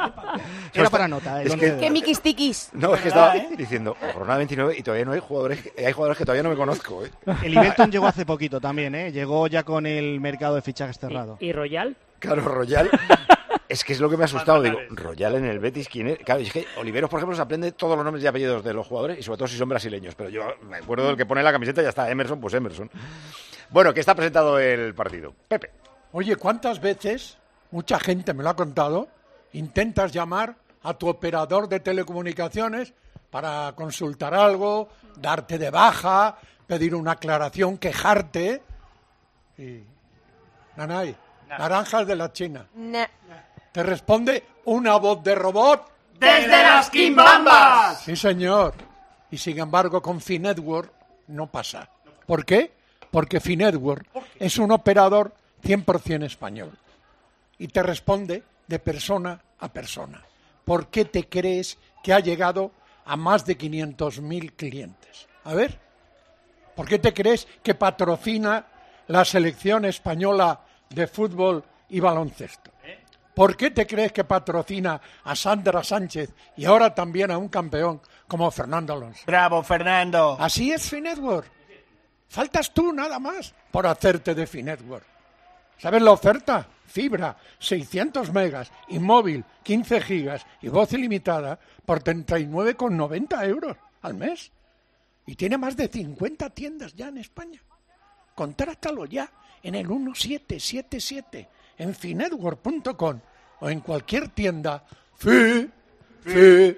Era para nota. Es el que- once de- ¡Qué miquis-tiquis! No, es que estaba diciendo, jornada veintinueve y todavía no hay jugadores, que- hay jugadores que todavía no me conozco, ¿eh? El Ibelton llegó hace poquito también, ¿eh? Llegó ya con el mercado de fichajes cerrado. ¿Y Royal? Claro, Royal. Es que es lo que me ha asustado. Digo, Royal en el Betis, ¿quién es? Claro, es que Oliveros, por ejemplo, se aprende todos los nombres y apellidos de los jugadores y sobre todo si son brasileños. Pero yo me acuerdo del que pone la camiseta y ya está. Emerson, pues Emerson. Bueno, que está presentado el partido. Pepe. Oye, ¿cuántas veces, mucha gente me lo ha contado, intentas llamar a tu operador de telecomunicaciones para consultar algo, darte de baja, pedir una aclaración, quejarte? Y... Nanay, naranjas de la China. Nah. Te responde una voz de robot. ¡Desde las Quimbambas! Sí, señor. Y sin embargo, con Finetwork no pasa. ¿Por qué? Porque Finetwork es un operador cien por ciento español. Y te responde de persona a persona. ¿Por qué te crees que ha llegado a más de quinientos mil clientes? A ver, ¿por qué te crees que patrocina la selección española de fútbol y baloncesto? ¿Por qué te crees que patrocina a Sandra Sánchez y ahora también a un campeón como Fernando Alonso? ¡Bravo, Fernando! Así es Finetwork. Faltas tú nada más por hacerte de Finetwork. ¿Sabes la oferta? Fibra, seiscientos megas, y móvil, quince gigas y voz ilimitada por treinta y nueve con noventa euros al mes. Y tiene más de cincuenta tiendas ya en España. Contrátalo ya en el uno siete siete siete, en finetwork punto com o en cualquier tienda. Fi, fi,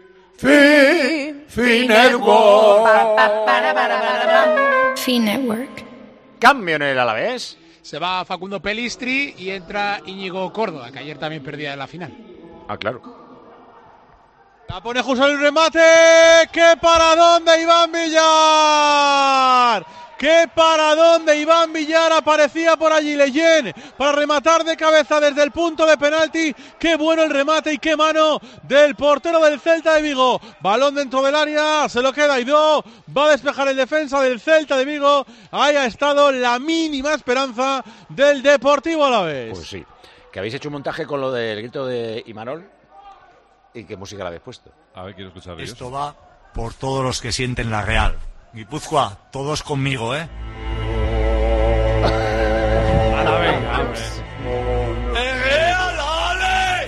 fi, Finetwork. Finetwork. Cambio en el Alavés. Se va Facundo Pelistri y entra Íñigo Córdoba, que ayer también perdía en la final. Ah, claro. La pone justo el remate. ¡Qué paradón de Iván Villar! ¡Qué paradón de Iván Villar! Aparecía por allí Leyen para rematar de cabeza desde el punto de penalti. ¡Qué bueno el remate y qué mano del portero del Celta de Vigo! Balón dentro del área, se lo queda Aidó. Va a despejar el defensa del Celta de Vigo. Ahí ha estado la mínima esperanza del Deportivo Alavés. Pues sí. Que habéis hecho un montaje con lo del grito de Imanol. ¿Y qué música le habéis puesto? A ver, quiero escuchar. Esto va por todos los que sienten la Real. Guipúzcoa, todos conmigo, ¿eh? Ahora venga, hombre. ¡Real, ale!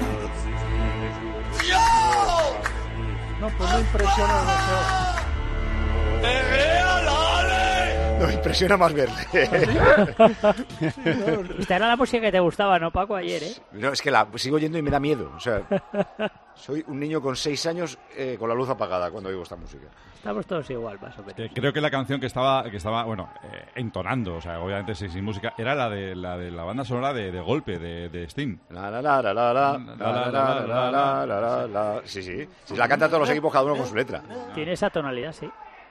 ¡Yo! No, pues no impresiona demasiado. ¡Real, ale! No, impresiona más verle. Esta era la música que te gustaba, ¿no, Paco, ayer, eh? No, es que la sigo oyendo y me da miedo. O sea, soy un niño con seis años eh, con la luz apagada cuando oigo esta música. Estamos todos igual, más o menos. Que creo que la canción que estaba, que estaba bueno, eh, entonando, o sea, obviamente sin, sin música, era la de la de la banda sonora de, de Golpe, de, de Sting. La, la, la, la, la, la, la, la, la, la, la, la, la. Sí, sí. Sí, la cantan todos los equipos, cada uno con su letra. Tiene esa tonalidad, sí.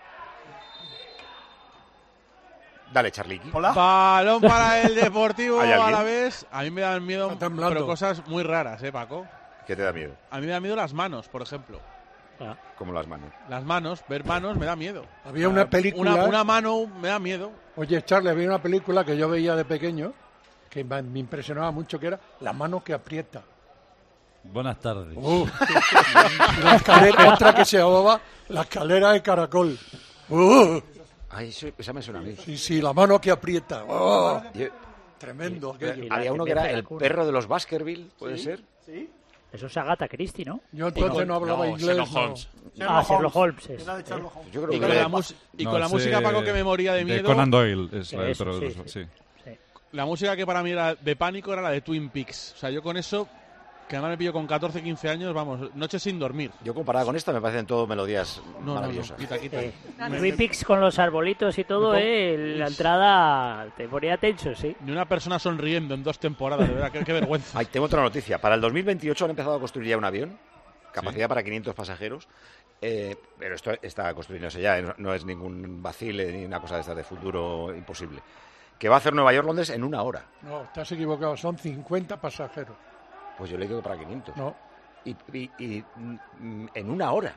Dale, Charliqui. Balón para el Deportivo ¿Hay alguien? Alavés. A mí me dan miedo, pero cosas muy raras, ¿eh, Paco? ¿Qué te da miedo? A mí me dan miedo las manos, por ejemplo. Como las manos. Las manos, ver manos me da miedo. Había una película- Una, una mano me da miedo. Oye, Charlie, había una película que yo veía de pequeño que me me impresionaba mucho, que era La mano que aprieta. Buenas tardes. Uh. La escalera, otra que se llamaba La escalera de caracol. Uh. Ay, eso, esa me suena a mí. Sí, sí, la mano que aprieta. Oh. Yo- Tremendo aquello. Había uno que era el perro de los Baskerville, ¿puede ser? Sí. Eso es Agatha Christie, ¿no? Yo entonces no hablaba inglés. Sherlock no. Holmes. Ah, Sherlock Holmes. es. Era de Sherlock Holmes. Yo creo Y que con era- la, mus- y No, con la ese música, Paco, que me moría de miedo. De Conan Doyle. Es Sí, la de eso, perro de sí, los- sí. sí. La música que para mí era de pánico era la de Twin Peaks. O sea, yo con eso, que además me pillo con catorce, quince años, vamos, noches sin dormir. Yo comparada con esta me parecen todo melodías No, no, no, maravillosas. quita, quita. Sí. Twin Peaks con los arbolitos y todo, eh. La entrada te ponía tenso, sí. Ni una persona sonriendo en dos temporadas, de verdad, qué, qué vergüenza. Ay, tengo otra noticia. Para el dos mil veintiocho han empezado a construir ya un avión, capacidad para quinientos pasajeros, eh, pero esto está construyéndose ya, eh, no, no es ningún vacile ni una cosa de estas de futuro imposible. Que va a hacer Nueva York-Londres en una hora. No, estás equivocado, son cincuenta pasajeros. Pues yo le digo para quinientos. No. Y, y- y, mm, en una hora.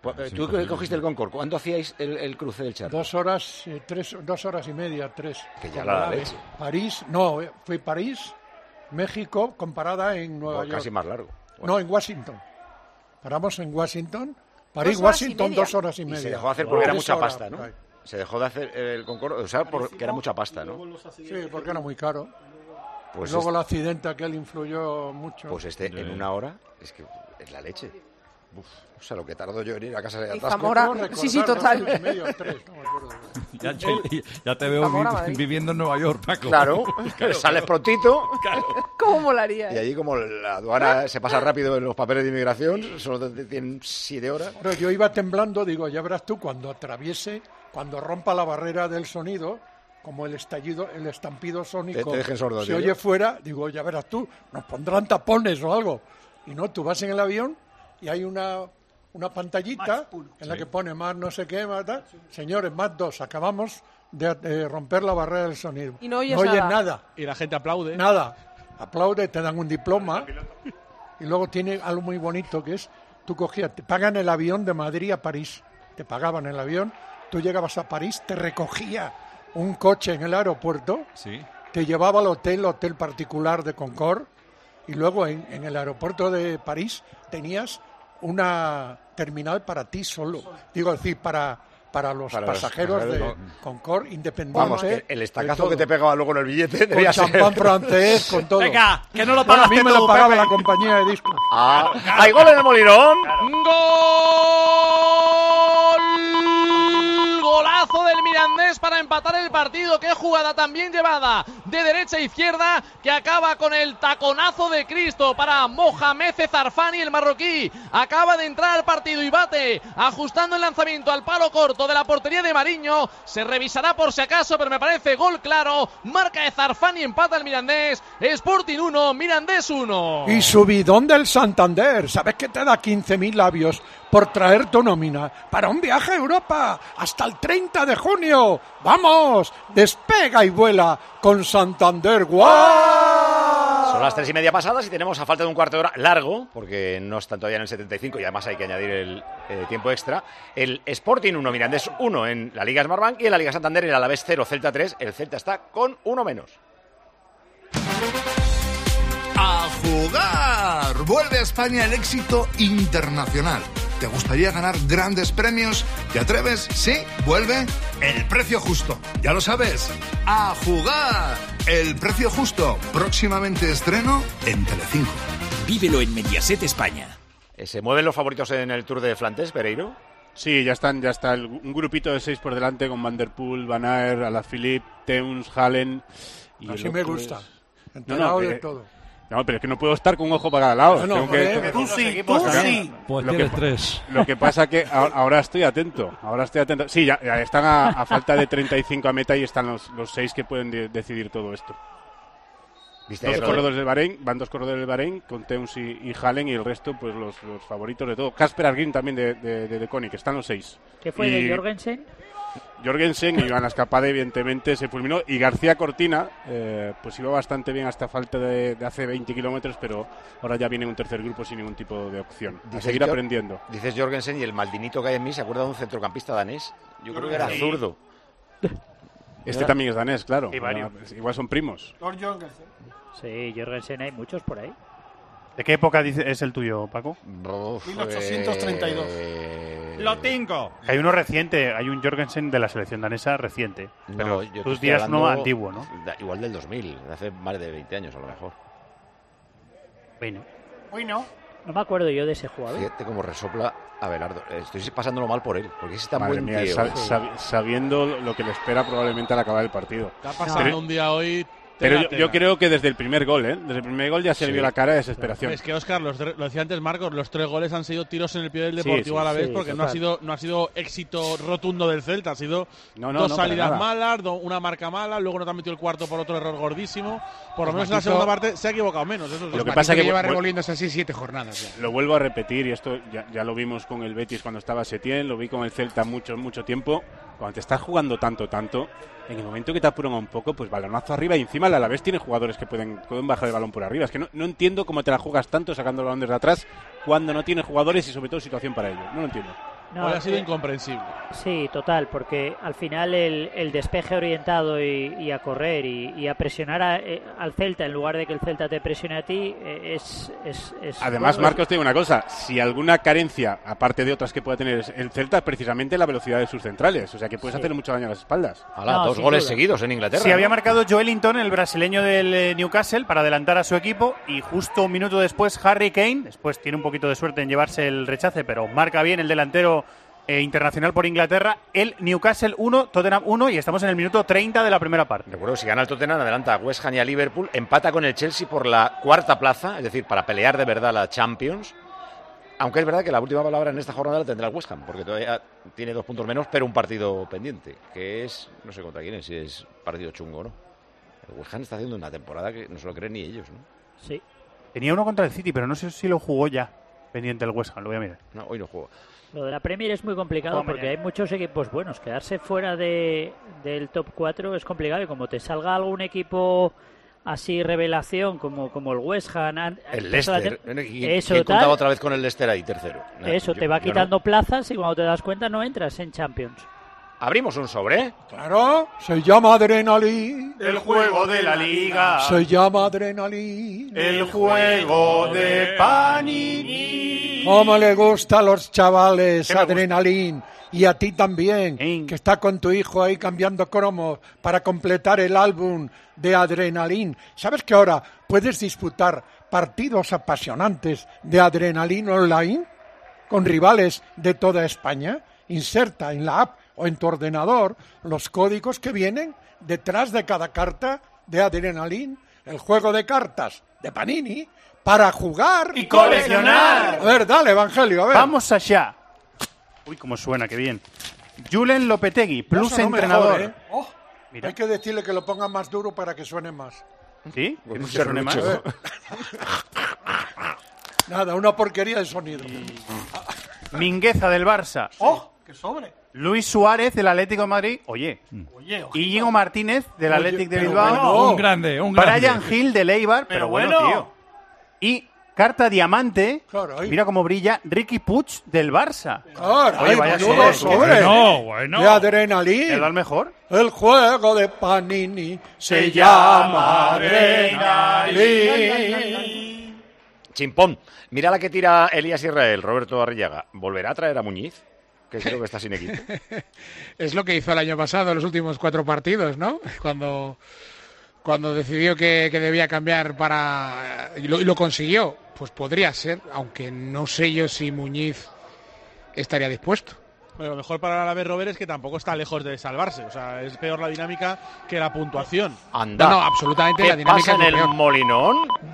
Pues, tú que cogiste el Concorde, ¿cuándo hacíais el, el cruce del charco? Dos horas, eh, tres, dos horas y media, tres. Que ya la leche. París, no, eh, fue París, México, comparada en Nueva No, York. casi más largo. No, en Washington. Paramos en Washington. París, Dos horas y Washington, media. dos horas y Y media. se dejó de hacer porque era Tres mucha horas, pasta, ¿no? right. Se dejó de hacer el Concorde, o sea, porque era mucha pasta, ¿no? Sí, porque era muy caro. Pues y luego es- el accidente aquel influyó mucho. Pues este, en una hora, es que es la leche. Uf, o sea, lo que tardo yo en ir a casa de Y atasco. Zamora, No recordar, sí, sí, dos total. horas y media o tres, no me acuerdo. Ya, ya- ya te veo Zamora, vi- Madrid. viviendo en Nueva York, Paco. Claro, sales prontito. ¿Cómo molaría? Y eh? allí, como la aduana se pasa rápido en los papeles de inmigración, solo te- tienen siete horas. Pero yo iba temblando, digo, ya verás tú, cuando atraviese, cuando rompa la barrera del sonido, como el estallido, el estampido sónico Te- te dejen sordo, se tío. oye fuera, digo, ya verás tú, nos pondrán tapones o algo. Y no, tú vas en el avión y hay una, una pantallita en la que pone más no sé qué, más tal. Señores, más dos, acabamos de, de romper la barrera del sonido. Y no oyes oyes nada. nada. Y la gente aplaude. Nada. Aplaude, te dan un diploma. Y luego tiene algo muy bonito que es, tú cogías, te pagan el avión de Madrid a París. Te pagaban el avión, tú llegabas a París, te recogía un coche en el aeropuerto, Sí. te llevaba al hotel, hotel particular de Concorde, y luego en, en el aeropuerto de París tenías una terminal para ti solo. Digo, es decir, para, para los Para los pasajeros de pasajeros, Concorde, independiente. Vamos, que el de estacazo todo. que te pegaba luego en el billete Con debía ser... champán francés, con todo. Venga, que no lo Bueno, a pagaste mí me lo tú, pagaba Pepe. la compañía de discos. Ah, hay gol en el Molinón. ¡Gol! Golazo del Mirandés para empatar el partido. Qué jugada tan bien llevada de derecha a izquierda que acaba con el taconazo de Cristo para Mohamed Zarfani, el marroquí. Acaba de entrar al partido y bate ajustando el lanzamiento al palo corto de la portería de Mariño. Se revisará por si acaso, pero me parece gol claro. Marca de Zarfani, empata el Mirandés. Sporting uno, Mirandés uno. Y subidón del Santander. ¿Sabes que te da quince mil labios por traer tu nómina para un viaje a Europa hasta el treinta de junio? ¡Vamos! Despega y vuela con Santander. ¡Guau! Son las tres y media pasadas y tenemos a falta de un cuarto de hora largo, porque no están todavía en el setenta y cinco y además hay que añadir el eh, tiempo extra. El Sporting uno, Mirandés uno en la Liga Smartbank y en la Liga Santander el Alavés cero, Celta tres. El Celta está con uno menos. ¡A jugar! Vuelve a España el éxito internacional. ¿Te gustaría ganar grandes premios? ¿Te atreves? Sí, vuelve El Precio Justo. Ya lo sabes. ¡A jugar! El Precio Justo. Próximamente estreno en Telecinco. Vívelo en Mediaset España. Eh, ¿Se mueven los favoritos en el Tour de Flandes, Pereiro? Sí, ya están, ya está el- un grupito de seis por delante con Van der Poel, Van Aert, Alaphilippe, Teuns, Hallen. Y Así el me otro gusta. es- Enterado de eh, todo. No, pero es que no puedo estar con un ojo para cada lado. No, no, Tengo que- joder, tengo- tú sí, Claro. tú sí. Pues Lo tienes que- tres. Lo que pasa que a- ahora estoy atento, ahora estoy atento. Sí, ya, ya están a, a falta de treinta y cinco a meta y están los, los seis que pueden de- decidir todo esto. ¿Viste Dos ayer lo de- corredores del Bahrein, van dos corredores del Bahrein con Teuns y, y Hallen y el resto pues los, los favoritos de todo. Casper Arguin también de, de, de, de Koenig, están los seis. ¿Qué fue Y de Jorgensen? Jorgensen y Iván Escapade evidentemente se fulminó y García Cortina eh, pues iba bastante bien hasta falta de, de hace veinte kilómetros, pero ahora ya viene un tercer grupo sin ningún tipo de opción. A Dices seguir Jor- aprendiendo. Dices Jorgensen y el maldinito que hay en mí, ¿se acuerda de un centrocampista danés? Yo creo que era Sí. zurdo. Este también es danés, claro. Y varios. Ah, igual son primos. Sí, Jorgensen hay muchos por ahí. ¿De qué época dice, es el tuyo, Paco? mil ochocientos treinta y dos. Lo tengo. Hay uno reciente, hay un Jorgensen de la selección danesa reciente. Pero yo te tú estoy dirás uno hablando antiguo, ¿no? da- igual del dos mil, de hace más de veinte años a lo mejor. Bueno. Bueno. No me acuerdo yo de ese jugador. Fíjate cómo resopla Abelardo. Estoy pasándolo mal por él, porque es tan Madre buen mía, tío. sab- sab- sabiendo lo que le espera probablemente al acabar el partido. Está pasando Pero- un día hoy. Pero tela, yo, tela. yo creo que desde el primer gol, ¿eh? Desde el primer gol ya se le Sí. vio la cara de desesperación. Es que, Óscar, los tre- lo decía antes Marcos, los tres goles han sido tiros en el pie del Sí, Deportivo sí, a la vez, sí, porque no ha, total. sido, no ha sido éxito rotundo del Celta, ha sido No, no, dos no, para salidas nada. malas, do- una marca mala, luego no te ha metido el cuarto por otro error gordísimo. Por lo Pues menos en la Matito- segunda parte se ha equivocado menos. Eso sí. Lo que pasa es que lleva vu- revolviéndose así siete jornadas. ya. Lo vuelvo a repetir, y esto ya, ya lo vimos con el Betis cuando estaba Setién, lo vi con el Celta mucho, mucho tiempo. Cuando te estás jugando tanto, tanto, en el momento que te apuran un poco, pues balonazo arriba y encima el Alavés tiene jugadores que pueden, pueden bajar el balón por arriba. Es que no, no entiendo cómo te la juegas tanto sacando el balón desde atrás cuando no tienes jugadores y sobre todo situación para ello. No lo entiendo. No, hoy ha sido eh, incomprensible. Sí, total, porque al final el, el despeje orientado y, y a correr y, y a presionar a, eh, al Celta en lugar de que el Celta te presione a ti eh, es, es, es... Además, bueno, Marcos, te digo una cosa, si alguna carencia, aparte de otras que pueda tener el Celta, es precisamente la velocidad de sus centrales, o sea que puedes Sí. hacer mucho daño a las espaldas. Ala, no, dos goles duda. seguidos en Inglaterra. Sí, ¿no? Había marcado Joelinton, el brasileño del eh, Newcastle, para adelantar a su equipo, y justo un minuto después Harry Kane, después tiene un poquito de suerte en llevarse el rechace, pero marca bien el delantero Eh, internacional por Inglaterra, el Newcastle uno, Tottenham uno, y estamos en el minuto treinta de la primera parte. Recuerdo, si gana el Tottenham, adelanta a West Ham y a Liverpool, empata con el Chelsea por la cuarta plaza, es decir, para pelear de verdad la Champions, aunque es verdad que la última palabra en esta jornada la tendrá el West Ham, porque todavía tiene dos puntos menos, pero un partido pendiente, que es, no sé contra quién es, si es partido chungo o no. El West Ham está haciendo una temporada que no se lo creen ni ellos, ¿no? Sí. Tenía uno contra el City, pero no sé si lo jugó ya, pendiente el West Ham, lo voy a mirar. No, hoy no jugó. Lo de la Premier es muy complicado Hombre. porque hay muchos equipos buenos. Quedarse fuera de, del top cuatro es complicado y como te salga algún equipo así revelación como, como el West Ham... El Leicester. Eso, ¿Quién contaba tal, otra vez con el Leicester ahí, tercero? Nah, eso, yo, te va yo quitando no. plazas y cuando te das cuenta no entras en Champions. Abrimos un sobre. Claro, se llama Adrenalin. El juego de la liga. Se llama Adrenalin. El juego de Panini. ¿Cómo le gusta a los chavales Adrenalin? Y a ti también, que está con tu hijo ahí cambiando cromos para completar el álbum de Adrenalin. ¿Sabes que ahora puedes disputar partidos apasionantes de Adrenalin online con rivales de toda España? Inserta en la app o en tu ordenador los códigos que vienen detrás de cada carta de Adrenalin, el juego de cartas de Panini, para jugar y coleccionar. A ver, dale, Evangelio, a ver. Vamos allá. Uy, cómo suena, qué bien. Julen Lopetegui, plus Eso no entrenador. mejor, ¿eh? Oh, hay que decirle que lo ponga más duro para que suene más. ¿Sí? Pues ¿Que un suene más? serrucho. Nada, una porquería de sonido. Mingueza del Barça. ¡Oh, qué sobre! Luis Suárez del Atlético de Madrid. Oye. Oye, Íñigo Martínez del Oye, Atlético de pero Bilbao. bueno. Un grande, un grande. Brian Hill del Eibar. Pero, Pero bueno, bueno. tío. Y carta diamante. Claro, ahí. Mira cómo brilla Ricky Puig del Barça. Claro, Oye, ay, vaya menudo sobre. sobre. Bueno, bueno. De Adrenalin. ¿Es el mejor? El juego de Panini se llama Adrenalin. Chimpón. Mira la que tira Elías Israel, Roberto Arrillaga. ¿Volverá a traer a Muñiz? Que creo que está sin equipo. Es lo que hizo el año pasado, los últimos cuatro partidos, ¿no? Cuando, cuando decidió que, que debía cambiar para... Y lo, y lo consiguió. Pues podría ser, aunque no sé yo si Muñiz estaría dispuesto. Pero lo mejor para la vez, Robert, es que tampoco está lejos de salvarse. O sea, es peor la dinámica que la puntuación. Anda. No, no, absolutamente ¿Qué la dinámica pasa en es el lo peor. Molinón?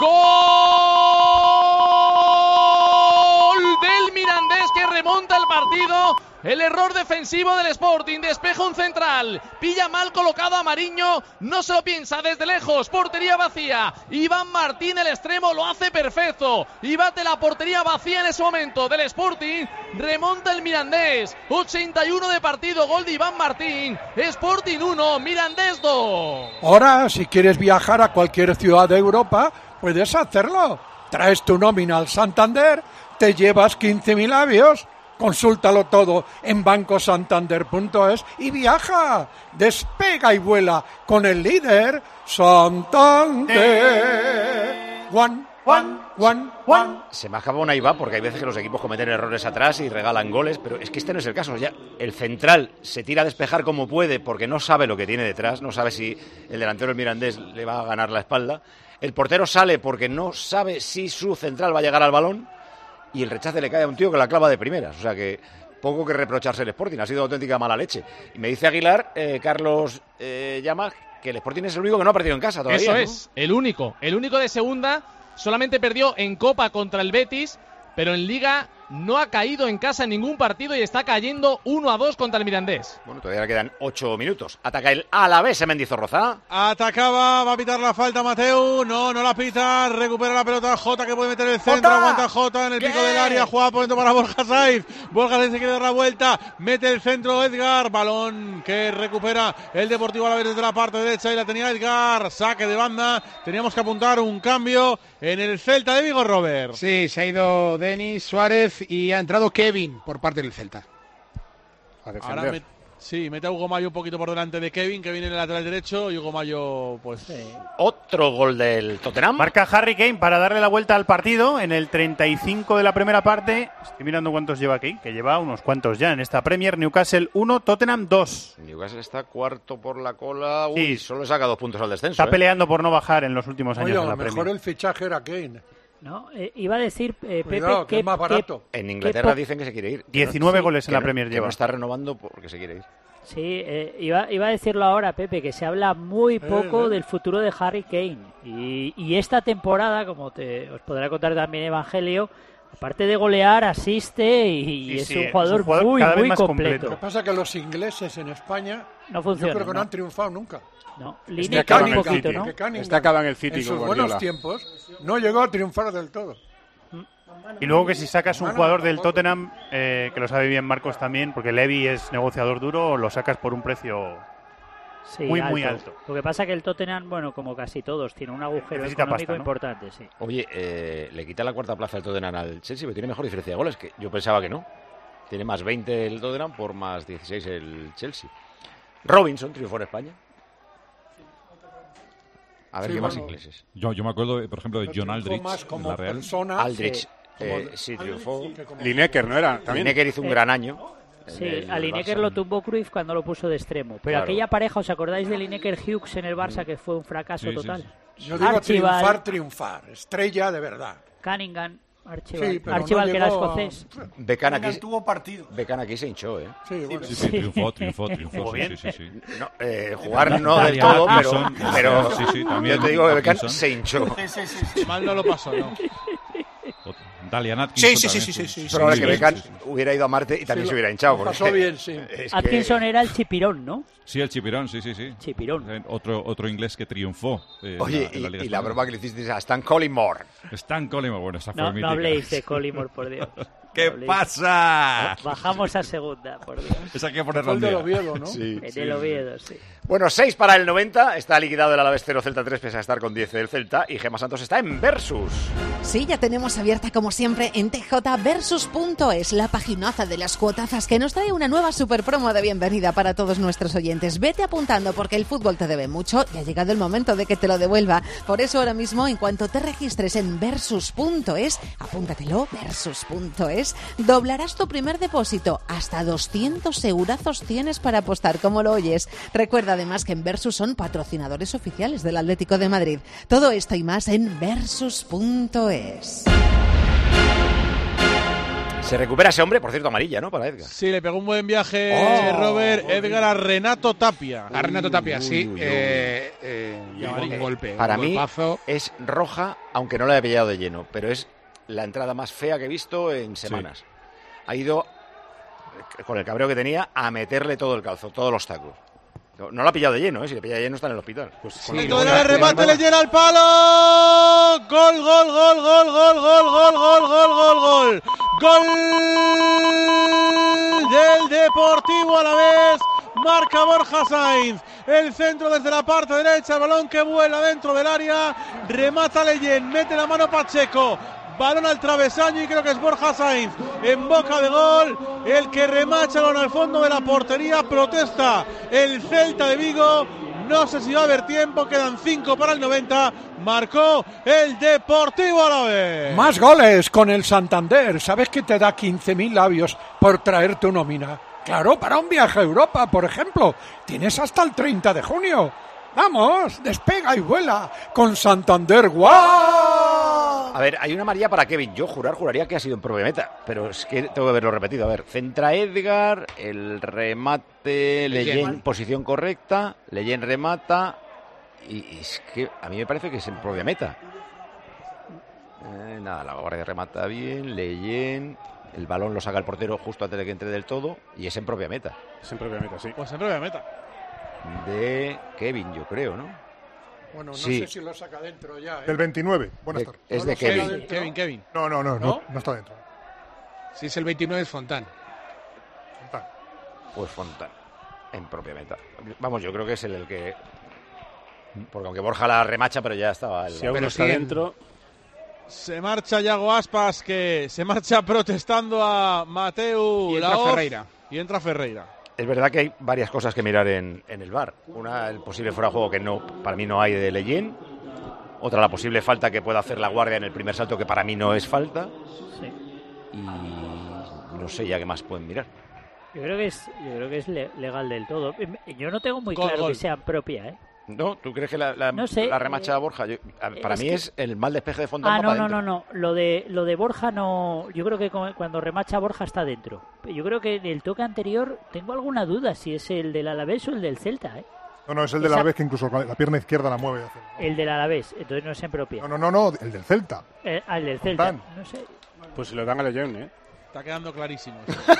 ¡Gol del Mirandés que remonta el partido! El error defensivo del Sporting, despeja un central, pilla mal colocado a Mariño, no se lo piensa desde lejos, portería vacía, Iván Martín el extremo lo hace perfecto, y bate la portería vacía en ese momento del Sporting, remonta el Mirandés, ochenta y uno de partido, gol de Iván Martín, Sporting uno, Mirandés dos. Ahora, si quieres viajar a cualquier ciudad de Europa, puedes hacerlo. Traes tu nómina al Santander, te llevas quince mil avios, consúltalo todo en banco santander punto es y viaja. Despega y vuela con el líder Santander. Juan, Juan, Juan, Juan. Se me acaba una I V A porque hay veces que los equipos cometen errores atrás y regalan goles, pero es que este no es el caso. Ya el central se tira a despejar como puede porque no sabe lo que tiene detrás, no sabe si el delantero del Mirandés le va a ganar la espalda. El portero sale porque no sabe si su central va a llegar al balón. Y el rechace le cae a un tío que la clava de primeras. O sea que poco que reprocharse el Sporting. Ha sido auténtica mala leche. Y me dice Aguilar, eh, Carlos eh, Llama, que el Sporting es el único que no ha perdido en casa todavía. Eso ¿no? es, el único. El único de segunda. Solamente perdió en Copa contra el Betis. Pero en Liga no ha caído en casa en ningún partido y está cayendo uno a dos contra el Mirandés. Bueno, todavía le quedan ocho minutos. Ataca el Alavés en Mendizorroza. Atacaba, va a pitar la falta Mateu, no, no la pita, recupera la pelota Jota que puede meter el centro, Jota. aguanta Jota en el pico del área, juega por dentro para Borja Saiz, Borja Saiz se quiere dar la vuelta, mete el centro Edgar, balón que recupera el Deportivo Alavés desde la parte derecha y la tenía Edgar, saque de banda, teníamos que apuntar un cambio en el Celta de Vigo, Robert. Sí, se ha ido Denis Suárez y ha entrado Kevin por parte del Celta. a defender. Ahora me, sí, mete a Hugo Mayo un poquito por delante de Kevin, que viene en el lateral derecho, y Hugo Mayo, pues... Sí. Otro gol del Tottenham. Marca Harry Kane para darle la vuelta al partido en el treinta y cinco de la primera parte. Estoy mirando cuántos lleva Kane, que lleva unos cuantos ya en esta Premier. Newcastle uno, Tottenham dos. Newcastle está cuarto por la cola. Uy, sí. Solo saca dos puntos al descenso. Está ¿eh? peleando por no bajar en los últimos años Oye, de la mejor Premier. el fichaje era Kane. No, eh, iba a decir, eh, Cuidado, Pepe, que que es más barato. En Inglaterra dicen que se quiere ir. diecinueve no, goles en la no, Premier que lleva. No está renovando porque se quiere ir. Sí, eh, iba, iba a decirlo ahora, Pepe, que se habla muy poco eh, eh. del futuro de Harry Kane. Y, y esta temporada, como te, os podrá contar también Evangelio, aparte de golear, asiste y, Sí, es, sí, un jugador es un jugador muy, cada vez muy más completo. completo. Lo que pasa es que los ingleses en España No funciona, yo creo que no, no. han triunfado nunca. No, Este Lineker acaba un en el poquito, City. ¿no? Que Cunningham, Este acaba en el City en sus con buenos Guardiola. tiempos no llegó a triunfar del todo. Y luego que si sacas un Bueno, jugador del tampoco. Tottenham, eh, que lo sabe bien Marcos también, porque Levy es negociador duro, lo sacas por un precio Sí, muy, muy alto. Lo que pasa es que el Tottenham, bueno, como casi todos, tiene un agujero Necesita económico pasta, ¿no? importante, sí. Oye, eh, le quita la cuarta plaza el Tottenham al Chelsea, pero tiene mejor diferencia de goles, que yo pensaba que no. Tiene más veinte el Tottenham por más dieciséis el Chelsea. Robinson triunfó en España. A ver, Sí, ¿qué más bueno. ingleses? Yo, yo me acuerdo, de, por ejemplo, de John Triunfó Aldrich más en como la Real. persona. Aldrich, Sí. eh, Como- sí, triunfó. que como- Lineker, ¿no era? También. Lineker hizo un Eh, gran año. Sí, El- a el Lineker Barça. lo tumbó Cruyff cuando lo puso de extremo. Pero Claro. aquella pareja, ¿os acordáis de Lineker-Hughes en el Mm. Barça, que fue un fracaso Sí, sí, total? sí. Yo digo Archibald, triunfar, triunfar. Estrella de verdad. Cunningham, Archibald, Sí, pero Archibald no que era llegó a- escocés. Becan aquí, tuvo partido. Becan aquí se hinchó, ¿eh? Sí, bueno. Sí, sí, triunfó, triunfó, triunfó. Jugó Sí, bien. sí, sí, sí. No, eh, jugar no del Dalian todo, pero, Atkinson, pero sí, sí, también yo te digo que Becan Atkinson. se hinchó. Sí, sí, sí. sí. Mal no lo pasó, ¿no? Dalian Atkinson Sí, sí, sí, también sí, fue- sí, sí. Es probable sí, que sí, Becan sí, sí. hubiera ido a Marte y también Sí, se lo- hubiera hinchado. lo porque pasó bien, sí. es que- Atkinson era el chipirón, ¿no? Sí, el Chipirón, sí, sí, sí. Chipirón. Eh, Otro, otro inglés que triunfó. eh, en Oye, la, en la y, Liga y la Española. broma que le hicisteis a Stan Collymore. Stan Collymore, bueno, esa fue No, mítica. no habléis de Collymore, por Dios. ¿Qué No habléis. pasa? Bajamos a segunda, por Dios. Esa hay que ponerla Fue al el del día. Oviedo, ¿no? Sí. En el Oviedo, sí. Bueno, seis para el noventa. Está liquidado el Alavés cero, Celta tres, pese a estar con diez del Celta. Y Gemma Santos está en Versus. Sí, ya tenemos abierta como siempre en t j versus punto es, la paginaza de las cuotazas que nos trae una nueva super promo de bienvenida para todos nuestros oyentes. Vete apuntando porque el fútbol te debe mucho y ha llegado el momento de que te lo devuelva. Por eso ahora mismo, en cuanto te registres en versus punto es, apúntatelo, versus punto es, doblarás tu primer depósito. Hasta doscientos eurazos tienes para apostar, como lo oyes. Recuerda además que en Versus son patrocinadores oficiales del Atlético de Madrid. Todo esto y más en versus punto es. Se recupera ese hombre, por cierto, amarilla, ¿no? Para Edgar. Sí, le pegó un buen viaje Oh, Robert Edgar a Renato Tapia. A Renato Tapia, sí. Uy, uy, uy. Eh, eh, Y un amarilla. golpe. Para un mí golpazo. es roja, aunque no la haya pillado de lleno, pero es la entrada más fea que he visto en semanas. Ha ido, eh, con el cabreo que tenía, a meterle todo el calzo, todos los tacos. No, no la ha pillado de lleno, ¿eh? Si le pilla de lleno está en el hospital. Pues Sí, dentro del área, remate, le llena al palo. Gol, gol, gol, gol, gol, gol, gol, gol, gol, gol, gol. Gol del Deportivo Alavés. Marca Borja Sainz. El centro desde la parte derecha. El balón que vuela dentro del área. Remata Leyen. Mete la mano Pacheco. Balón al travesaño y creo que es Borja Sainz en boca de gol, el que remacha el balón al fondo de la portería. Protesta el Celta de Vigo, no sé si va a haber tiempo, quedan cinco para el noventa, marcó el Deportivo Alavés. Más goles con el Santander. ¿Sabes que te da quince mil labios por traer tu nómina? Claro, para un viaje a Europa, por ejemplo. Tienes hasta el treinta de junio. Vamos, despega y vuela con Santander. ¡Guau! A ver, hay una amarilla para Kevin. Yo jurar, juraría que ha sido en propia meta, pero es que tengo que verlo repetido. A ver, centra Edgar, el remate, Leyen, posición correcta, Leyen remata, y es que a mí me parece que es en propia meta. Eh, nada, la guardia remata bien, Leyen, el balón lo saca el portero justo antes de que entre del todo, y es en propia meta. Es en propia meta, sí. Pues en propia meta. De Kevin, yo creo, ¿no? Bueno, no Sí. sé si lo saca dentro ya. ¿eh? Del veintinueve. Buenas De- tardes. es No de lo saca Kevin. dentro. Kevin, Kevin. No, no, no, no, ¿No? no está dentro. Si es el veintinueve es Fontán. Pues Fontán, en propia meta. Vamos, yo creo que es el, el que... Porque aunque Borja la remacha, pero ya estaba... El... Si aún Pero no está sí en- dentro, Se marcha Yago Aspas, que se marcha protestando a Mateu Y entra Laoz. Ferreira. Y y entra Ferreira. Es verdad que hay varias cosas que mirar en, en el V A R. Una, el posible fuera de juego que no, para mí no hay de Leyen. Otra, la posible falta que pueda hacer la guardia en el primer salto, que para mí no es falta. Sí. Y no sé ya qué más pueden mirar. Yo creo que es, yo creo que es le- legal del todo. Yo no tengo muy Gol, claro gol. que sea propia, ¿eh? ¿No? ¿Tú crees que la, la, No sé, la remacha eh, a Borja? Yo- a- para es mí que- es el mal despeje de Fontán. Ah, va no, para no, dentro. no, no. Lo de, lo de Borja no. Yo creo que cu- cuando remacha Borja está dentro. Yo creo que en el toque anterior tengo alguna duda si es el del Alavés o el del Celta, ¿eh? No, no, es el del Esa- Alavés que incluso con la pierna izquierda la mueve. El del Alavés, entonces no es en propia. No, no, no, no, el del Celta. Eh, ah, el del Celta. Fontán. No sé. Pues se lo dan a León, ¿eh? Está quedando clarísimo.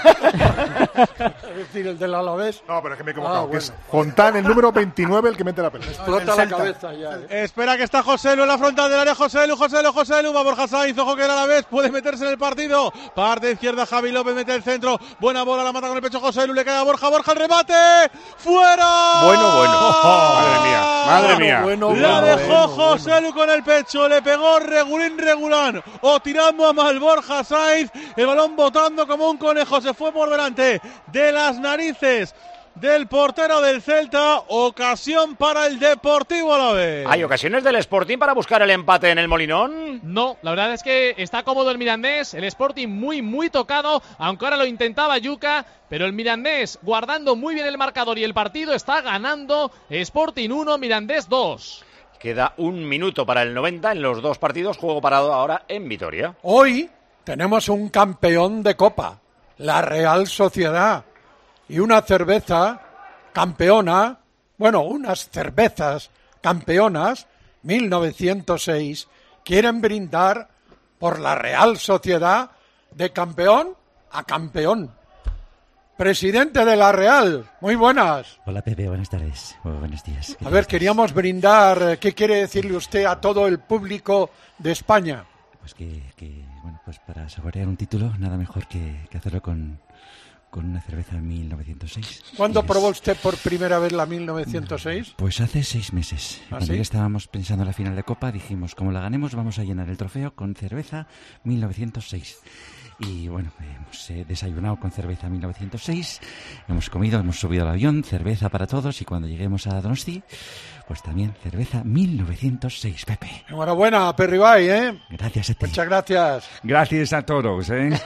Es decir, el del Alavés. No, pero es que me he equivocado. Ah, que bueno. es Fontán, el número veintinueve, el que mete la pelota. Explota la cabeza ya. ¿eh? Espera que está José Lu en la frontal del área. José Lu, José Lu, José Lu. Va Borja Sainz. Ojo que el Alavés puede meterse en el partido. Parte izquierda, Javi López mete el centro. Buena bola, la mata con el pecho José Lu. Le queda a Borja. Borja el remate. ¡Fuera! Bueno, bueno. Madre mía, madre mía. Bueno, La bueno, dejó bueno, José Lu con el pecho, le pegó regulín regulán o tirando a mal Borja Sainz, el balón botando como un conejo, se fue por delante de las narices del portero del Celta, ocasión para el Deportivo Alavés. ¿Hay ocasiones del Sporting para buscar el empate en el Molinón? No, la verdad es que está cómodo el Mirandés, el Sporting muy, muy tocado, aunque ahora lo intentaba Yuca, pero el Mirandés guardando muy bien el marcador y el partido está ganando. Sporting uno, Mirandés dos. Queda un minuto para el noventa en los dos partidos, juego parado ahora en Vitoria. Hoy tenemos un campeón de Copa, la Real Sociedad, y una cerveza campeona, bueno, unas cervezas campeonas, mil novecientos seis, quieren brindar por la Real Sociedad de campeón a campeón. Presidente de la Real, muy buenas. Hola Pepe, buenas tardes. Oh, buenos días. A ver, queríamos brindar, eh, ¿qué quiere decirle usted a todo el público de España? Pues que, que, bueno, pues para saborear un título, nada mejor que, que hacerlo con, con una cerveza mil novecientos seis. ¿Cuándo Y es- probó usted por primera vez la mil novecientos seis? Pues hace seis meses. ¿Ah, Cuando sí? ya estábamos pensando en la final de Copa, dijimos, como la ganemos, vamos a llenar el trofeo con cerveza mil novecientos seis. Y bueno, hemos eh, desayunado con cerveza mil novecientos seis, hemos comido, hemos subido al avión, cerveza para todos, y cuando lleguemos a Donosti, pues también cerveza mil novecientos seis, Pepe. Enhorabuena, Perribay, ¿eh? Gracias a ti. Muchas gracias. Gracias a todos, ¿eh?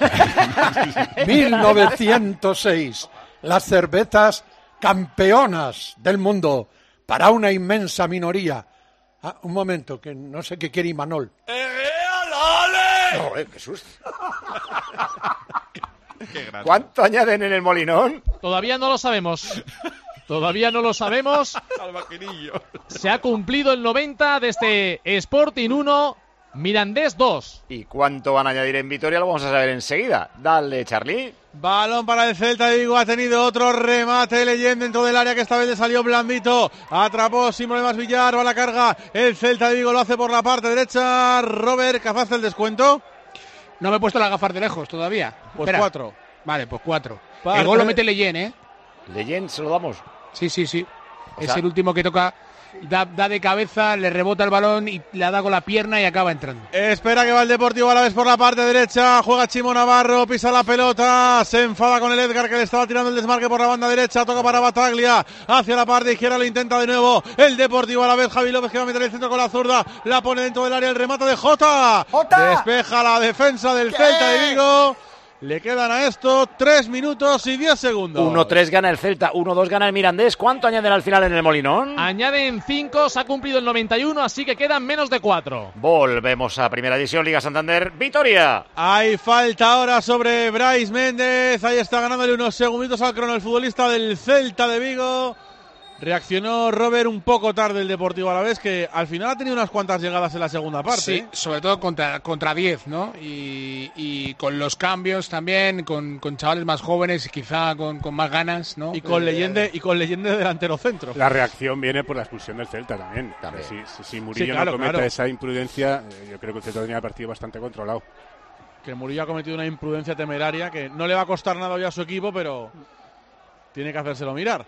mil novecientos seis, las cervezas campeonas del mundo para una inmensa minoría. Ah, un momento, que no sé qué quiere Imanol. No, eh, qué susto. ¿Cuánto añaden en el Molinón? Todavía no lo sabemos. Todavía no lo sabemos. Al maquinillo. Se ha cumplido el noventa de este Sporting uno, Mirandés dos. ¿Y cuánto van a añadir en Vitoria? Lo vamos a saber enseguida. Dale, Charlie. Balón para el Celta de Vigo, ha tenido otro remate Leyen dentro del área que esta vez le salió blandito, atrapó sin problemas Villar, va a la carga, el Celta de Vigo lo hace por la parte derecha, Robert, ¿cazaste el descuento? No me he puesto las gafas de lejos todavía. Pues Espera. cuatro. Vale, pues cuatro. Parte- El gol lo mete Leyen, ¿eh? Leyen, ¿se lo damos? Sí, sí, sí. O es sea- el último que toca, da, da de cabeza, le rebota el balón y la da con la pierna y acaba entrando. Espera que va el Deportivo a la vez por la parte derecha, juega Chimo Navarro, pisa la pelota, se enfada con el Edgar que le estaba tirando el desmarque por la banda derecha, toca para Bataglia, hacia la parte izquierda, lo intenta de nuevo el Deportivo a la vez, Javi López que va a meter el centro con la zurda, la pone dentro del área, el remate de Jota, despeja la defensa del Celta de Vigo, le quedan a esto tres minutos y diez segundos. uno tres gana el Celta, uno dos gana el Mirandés. ¿Cuánto añaden al final en el Molinón? Añaden cinco, se ha cumplido el noventa y uno, así que quedan menos de cuatro. Volvemos a Primera División, Liga Santander, Vitoria. Hay falta ahora sobre Brais Méndez. Ahí está ganándole unos segunditos al crono el futbolista del Celta de Vigo. Reaccionó Robert un poco tarde el Deportivo Alavés, que al final ha tenido unas cuantas llegadas en la segunda parte. Sí, sobre todo contra contra diez, ¿no? Y, y con los cambios también, con, con chavales más jóvenes y quizá con, con más ganas, ¿no? Y con Eh, Leyende y con Leyende de delantero centro. La reacción viene por la expulsión del Celta también. Si, si, si Murillo Sí, claro, no comete claro. esa imprudencia, eh, yo creo que el Celta tenía el partido bastante controlado. Que Murillo ha cometido una imprudencia temeraria que no le va a costar nada hoy a su equipo, pero tiene que hacérselo mirar.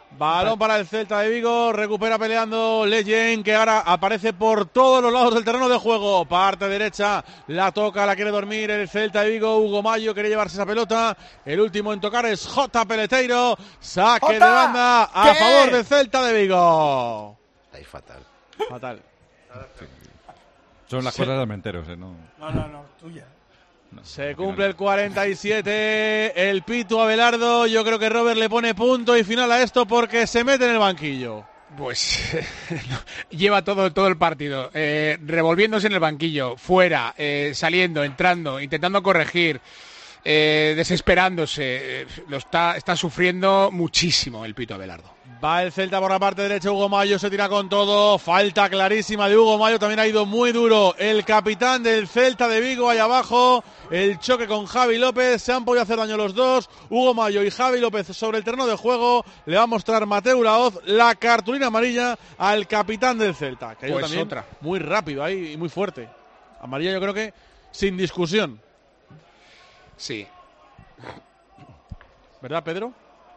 Balón para el Celta de Vigo, recupera peleando Leyen, que ahora aparece por todos los lados del terreno de juego. Parte derecha, la toca, la quiere dormir el Celta de Vigo. Hugo Mayo quiere llevarse esa pelota. El último en tocar es J. Peleteiro. Saque Jota, de banda a ¿qué? favor del Celta de Vigo. Ahí fatal. Fatal. Son las Sí. cosas de Almenteros, ¿eh? No. No, no, no, tuya. Se cumple el cuarenta y siete, el pito Abelardo. Yo creo que Robert le pone punto y final a esto porque se mete en el banquillo. Pues lleva todo, todo el partido, eh, revolviéndose en el banquillo, fuera, eh, saliendo, entrando, intentando corregir, eh, desesperándose. Eh, lo está, está sufriendo muchísimo el pito Abelardo. Va el Celta por la parte derecha, Hugo Mayo se tira con todo, falta clarísima de Hugo Mayo, también ha ido muy duro el capitán del Celta de Vigo, ahí abajo, el choque con Javi López, se han podido hacer daño los dos, Hugo Mayo y Javi López sobre el terreno de juego, le va a mostrar Mateu Laoz la cartulina amarilla al capitán del Celta, que ha ido Pues también otra. muy rápido ahí y muy fuerte, amarilla yo creo que sin discusión. Sí. ¿Verdad, Pedro?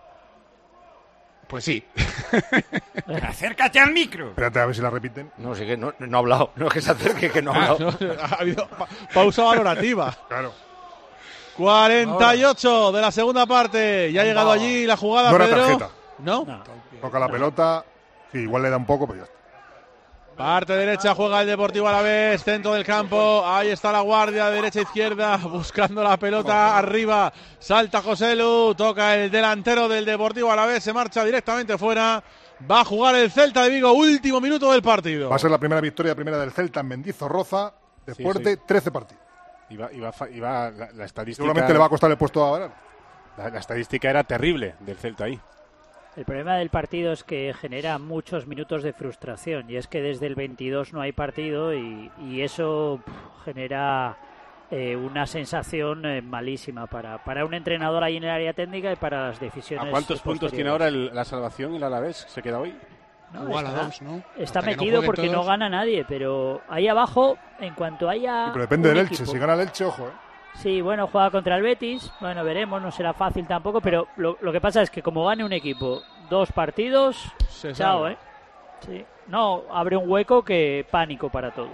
Pues sí. Acércate al micro. Espérate a ver si la repiten. No, sí que no, no ha hablado. No es que se acerque, que no ha Ah, hablado. no, ha habido pa- pausa valorativa. Claro. cuarenta y ocho de la segunda parte. Ya ha llegado allí la jugada, No era Pedro. tarjeta. ¿No? Toca la pelota. Sí, igual le da un poco, pero ya está. Parte derecha juega el Deportivo Alavés, centro del campo. Ahí está la guardia, derecha izquierda, buscando la pelota arriba. Salta José Lu, toca el delantero del Deportivo Alavés, se marcha directamente fuera. Va a jugar el Celta de Vigo, último minuto del partido. Va a ser la primera victoria primera del Celta en Mendizorroza después Sí, sí. de trece partidos. Iba, iba, fa- iba la, la estadística. Seguramente le va a costar el puesto a Abelardo. La, la estadística era terrible del Celta ahí. El problema del partido es que genera muchos minutos de frustración y es que desde el veintidós no hay partido y, y eso pff, genera eh, una sensación eh, malísima para, para un entrenador ahí en el área técnica y para las decisiones. ¿A cuántos puntos tiene ahora el- la salvación y el Alavés? ¿Se queda hoy? No, Igual a está, dos, ¿no? está Hasta que no metido jueguen porque no todos. gana nadie, pero ahí abajo, en cuanto haya. Pero depende un del Elche. equipo- Si gana el Elche, ojo, ¿eh? Sí, bueno, juega contra el Betis. Bueno, veremos, no será fácil tampoco, pero lo, lo que pasa es que como gane un equipo dos partidos, Se chao, salva. ¿eh? Sí. No, abre un hueco que pánico para todos.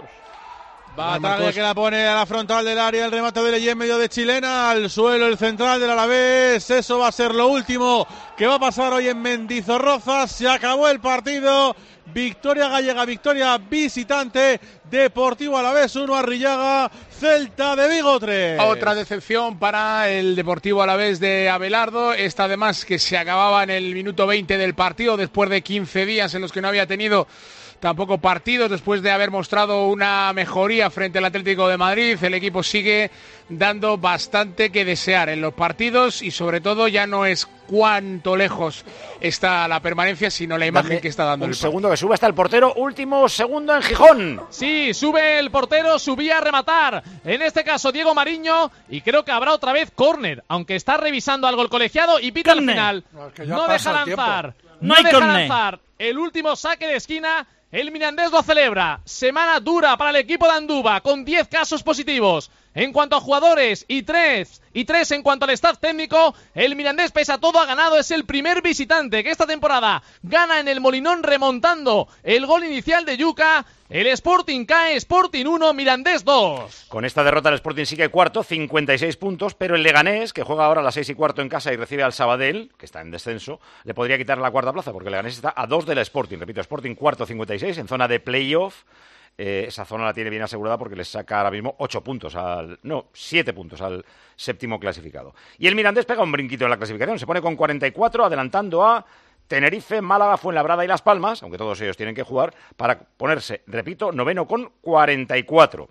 Batalla que la pone a la frontal del área, el remate de Leyen en medio de chilena, al suelo el central del Alavés, eso va a ser lo último que va a pasar hoy en Mendizorroza, se acabó el partido, victoria gallega, victoria visitante, Deportivo Alavés uno, Arrillaga, Celta de Vigo tres. Otra decepción para el Deportivo Alavés de Abelardo. Esta además que se acababa en el minuto veinte del partido después de quince días en los que no había tenido tampoco partidos, después de haber mostrado una mejoría frente al Atlético de Madrid. El equipo sigue dando bastante que desear en los partidos y sobre todo ya no es cuánto lejos está la permanencia, sino la imagen Dame que está dando un el partido. segundo que sube hasta el portero. Último segundo en Gijón. Sí, sube el portero, subía a rematar. En este caso Diego Mariño y creo que habrá otra vez córner, aunque está revisando algo el colegiado y pita al Córner. final. No, es que ya No pasa deja el tiempo. lanzar. No No hay deja córner. lanzar. El último saque de esquina. El Mirandés lo celebra. Semana dura para el equipo de Andúba, con diez casos positivos. En cuanto a jugadores y tres, y tres en cuanto al staff técnico, el Mirandés, pese a todo, ha ganado. Es el primer visitante que esta temporada gana en el Molinón remontando el gol inicial de Yuca. El Sporting cae, Sporting uno, Mirandés dos. Con esta derrota el Sporting sigue cuarto, cincuenta y seis puntos, pero el Leganés, que juega ahora a las seis y cuarto en casa y recibe al Sabadell, que está en descenso, le podría quitar la cuarta plaza, porque el Leganés está a dos del Sporting. Repito, Sporting cuarto, cincuenta y seis, en zona de playoff. Eh, esa zona la tiene bien asegurada porque les saca ahora mismo ocho puntos al... No, siete puntos al séptimo clasificado. Y el Mirandés pega un brinquito en la clasificación, se pone con cuarenta y cuatro, adelantando a Tenerife, Málaga, Fuenlabrada y Las Palmas, aunque todos ellos tienen que jugar, para ponerse, repito, noveno con cuarenta y cuatro.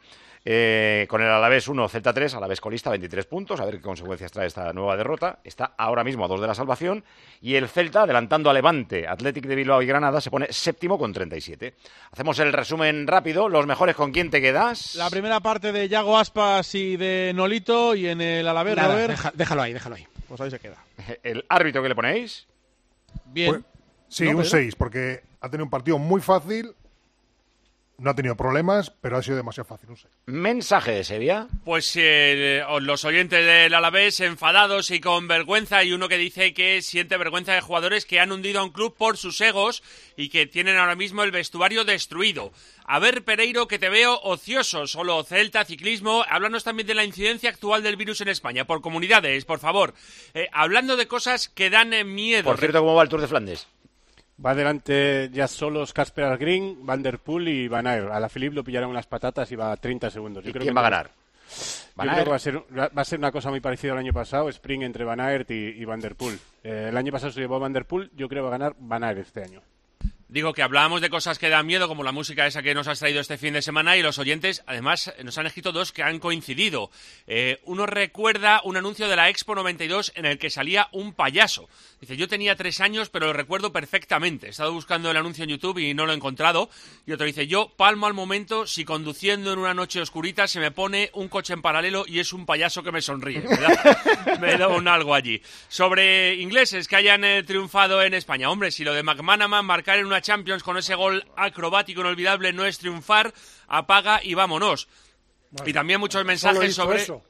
Eh, con el Alavés uno, Celta tres, Alavés colista, veintitrés puntos, a ver qué consecuencias trae esta nueva derrota. Está ahora mismo a dos de la salvación. Y el Celta, adelantando a Levante, Athletic de Bilbao y Granada, se pone séptimo con treinta y siete. Hacemos el resumen rápido. Los mejores, ¿con quién te quedas? La primera parte de Yago Aspas y de Nolito, y en el Alavés, Nada, Robert. deja- déjalo ahí, déjalo ahí. Pues ahí se queda. ¿El árbitro que le ponéis? Bien. Pues, sí, ¿No, un Pedro? seis, porque ha tenido un partido muy fácil no ha tenido problemas, pero ha sido demasiado fácil. No sé. Mensaje de Sevilla. Pues eh, los oyentes del Alavés enfadados y con vergüenza, y uno que dice que siente vergüenza de jugadores que han hundido a un club por sus egos y que tienen ahora mismo el vestuario destruido. A ver, Pereiro, que te veo ocioso, solo Celta, ciclismo. Háblanos también de la incidencia actual del virus en España, por comunidades, por favor. Eh, hablando de cosas que dan eh, miedo. Por cierto, ¿cómo va el Tour de Flandes? Va adelante ya solos Casper Asgreen, Van der Poel y Van Aert. A la Philippe lo pillaron unas patatas y va a treinta segundos. Yo ¿Y creo quién que va a ganar? Yo creo que va a, ser, va a ser una cosa muy parecida al año pasado, sprint entre Van Aert y, y Van der Poel. Eh, el año pasado se llevó Van der Poel, yo creo que va a ganar Van Aert este año. Digo que hablábamos de cosas que dan miedo, como la música esa que nos has traído este fin de semana, y los oyentes, además, nos han escrito dos que han coincidido. Eh, uno recuerda un anuncio de la Expo noventa y dos en el que salía un payaso. Dice, yo tenía tres años, pero lo recuerdo perfectamente. He estado buscando el anuncio en YouTube y no lo he encontrado. Y otro dice, yo palmo al momento si conduciendo en una noche oscurita se me pone un coche en paralelo y es un payaso que me sonríe. Me da, me da un algo allí. Sobre ingleses que hayan eh, triunfado en España. Hombre, si lo de McManaman marcar en una Champions con ese gol acrobático inolvidable no es triunfar, apaga y vámonos. Bueno, y también muchos mensajes sobre... Eso.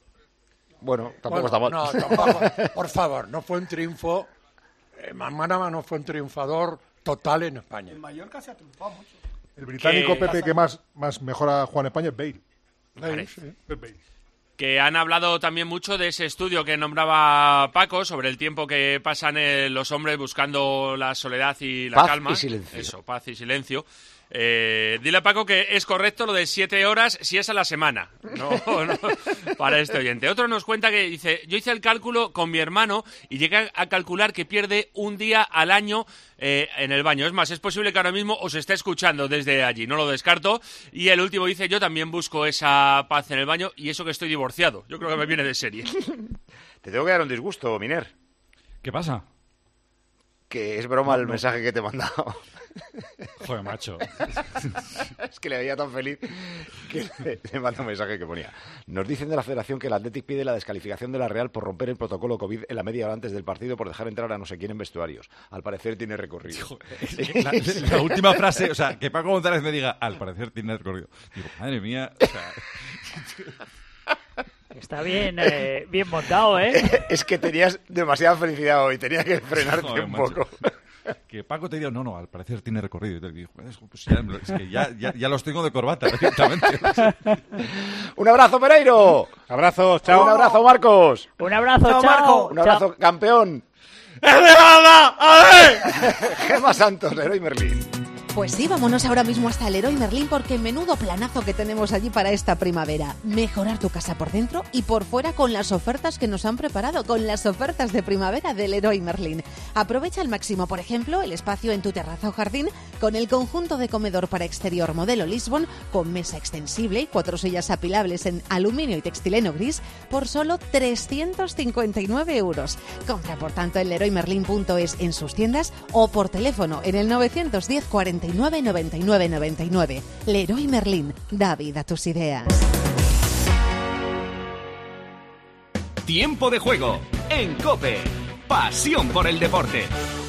Bueno, tampoco bueno, está mal. No, tampoco, por favor, no fue un triunfo. Eh, McManaman no fue un triunfador total en España. En Mallorca se ha triunfado mucho. El británico ¿Qué? Pepe que más, más mejora juega en España es Bale. Bale, sí. Es Bale. Que han hablado también mucho de ese estudio que nombraba Paco sobre el tiempo que pasan eh, los hombres buscando la soledad y la paz calma. Y silencio. Eso, paz y silencio. Eh, dile a Paco que es correcto lo de siete horas si es a la semana. No, no, para este oyente. Otro nos cuenta que dice, yo hice el cálculo con mi hermano y llegué a calcular que pierde un día al año eh, en el baño. Es más, es posible que ahora mismo os esté escuchando desde allí, no lo descarto. Y el último dice, yo también busco esa paz en el baño y eso que estoy divorciado. Yo creo que me viene de serie. Te tengo que dar un disgusto, Miner. ¿Qué pasa? Que es broma no, el no. mensaje que te he mandado. Joder, macho. Es que le veía tan feliz que le, le mando un mensaje que ponía. Nos dicen de la federación que el Athletic pide la descalificación de la Real por romper el protocolo COVID en la media hora antes del partido por dejar entrar a no sé quién en vestuarios. Al parecer tiene recorrido. La, la última frase, o sea, que Paco González me diga, al parecer tiene recorrido. Digo, madre mía, o sea... Está bien, eh, bien montado, ¿eh? Es que tenías demasiada felicidad hoy, tenía que frenarte Joder, un macho. poco. Que Paco te dijo, no, no, al parecer tiene recorrido. Y te digo, pues ya, es que ya, ya, ya los tengo de corbata directamente. Un abrazo, Pereiro. Abrazos, chao. Un abrazo, Marcos. Un abrazo, chao. chao. Marco. Un abrazo, Chao. campeón. Gemma Santos, Leroy Merlin. Pues sí, vámonos ahora mismo hasta el Leroy Merlin porque menudo planazo que tenemos allí para esta primavera. Mejorar tu casa por dentro y por fuera con las ofertas que nos han preparado, con las ofertas de primavera del Leroy Merlin. Aprovecha al máximo, por ejemplo, el espacio en tu terraza o jardín con el conjunto de comedor para exterior modelo Lisbon con mesa extensible y cuatro sillas apilables en aluminio y textileno gris por solo trescientos cincuenta y nueve euros. Compra, por tanto, en leroy merlin punto es en sus tiendas o por teléfono en el novecientos diez cuarenta y nueve noventa y nueve noventa y nueve. Leroy Merlin, da vida a tus ideas. Tiempo de juego en COPE. Pasión por el deporte.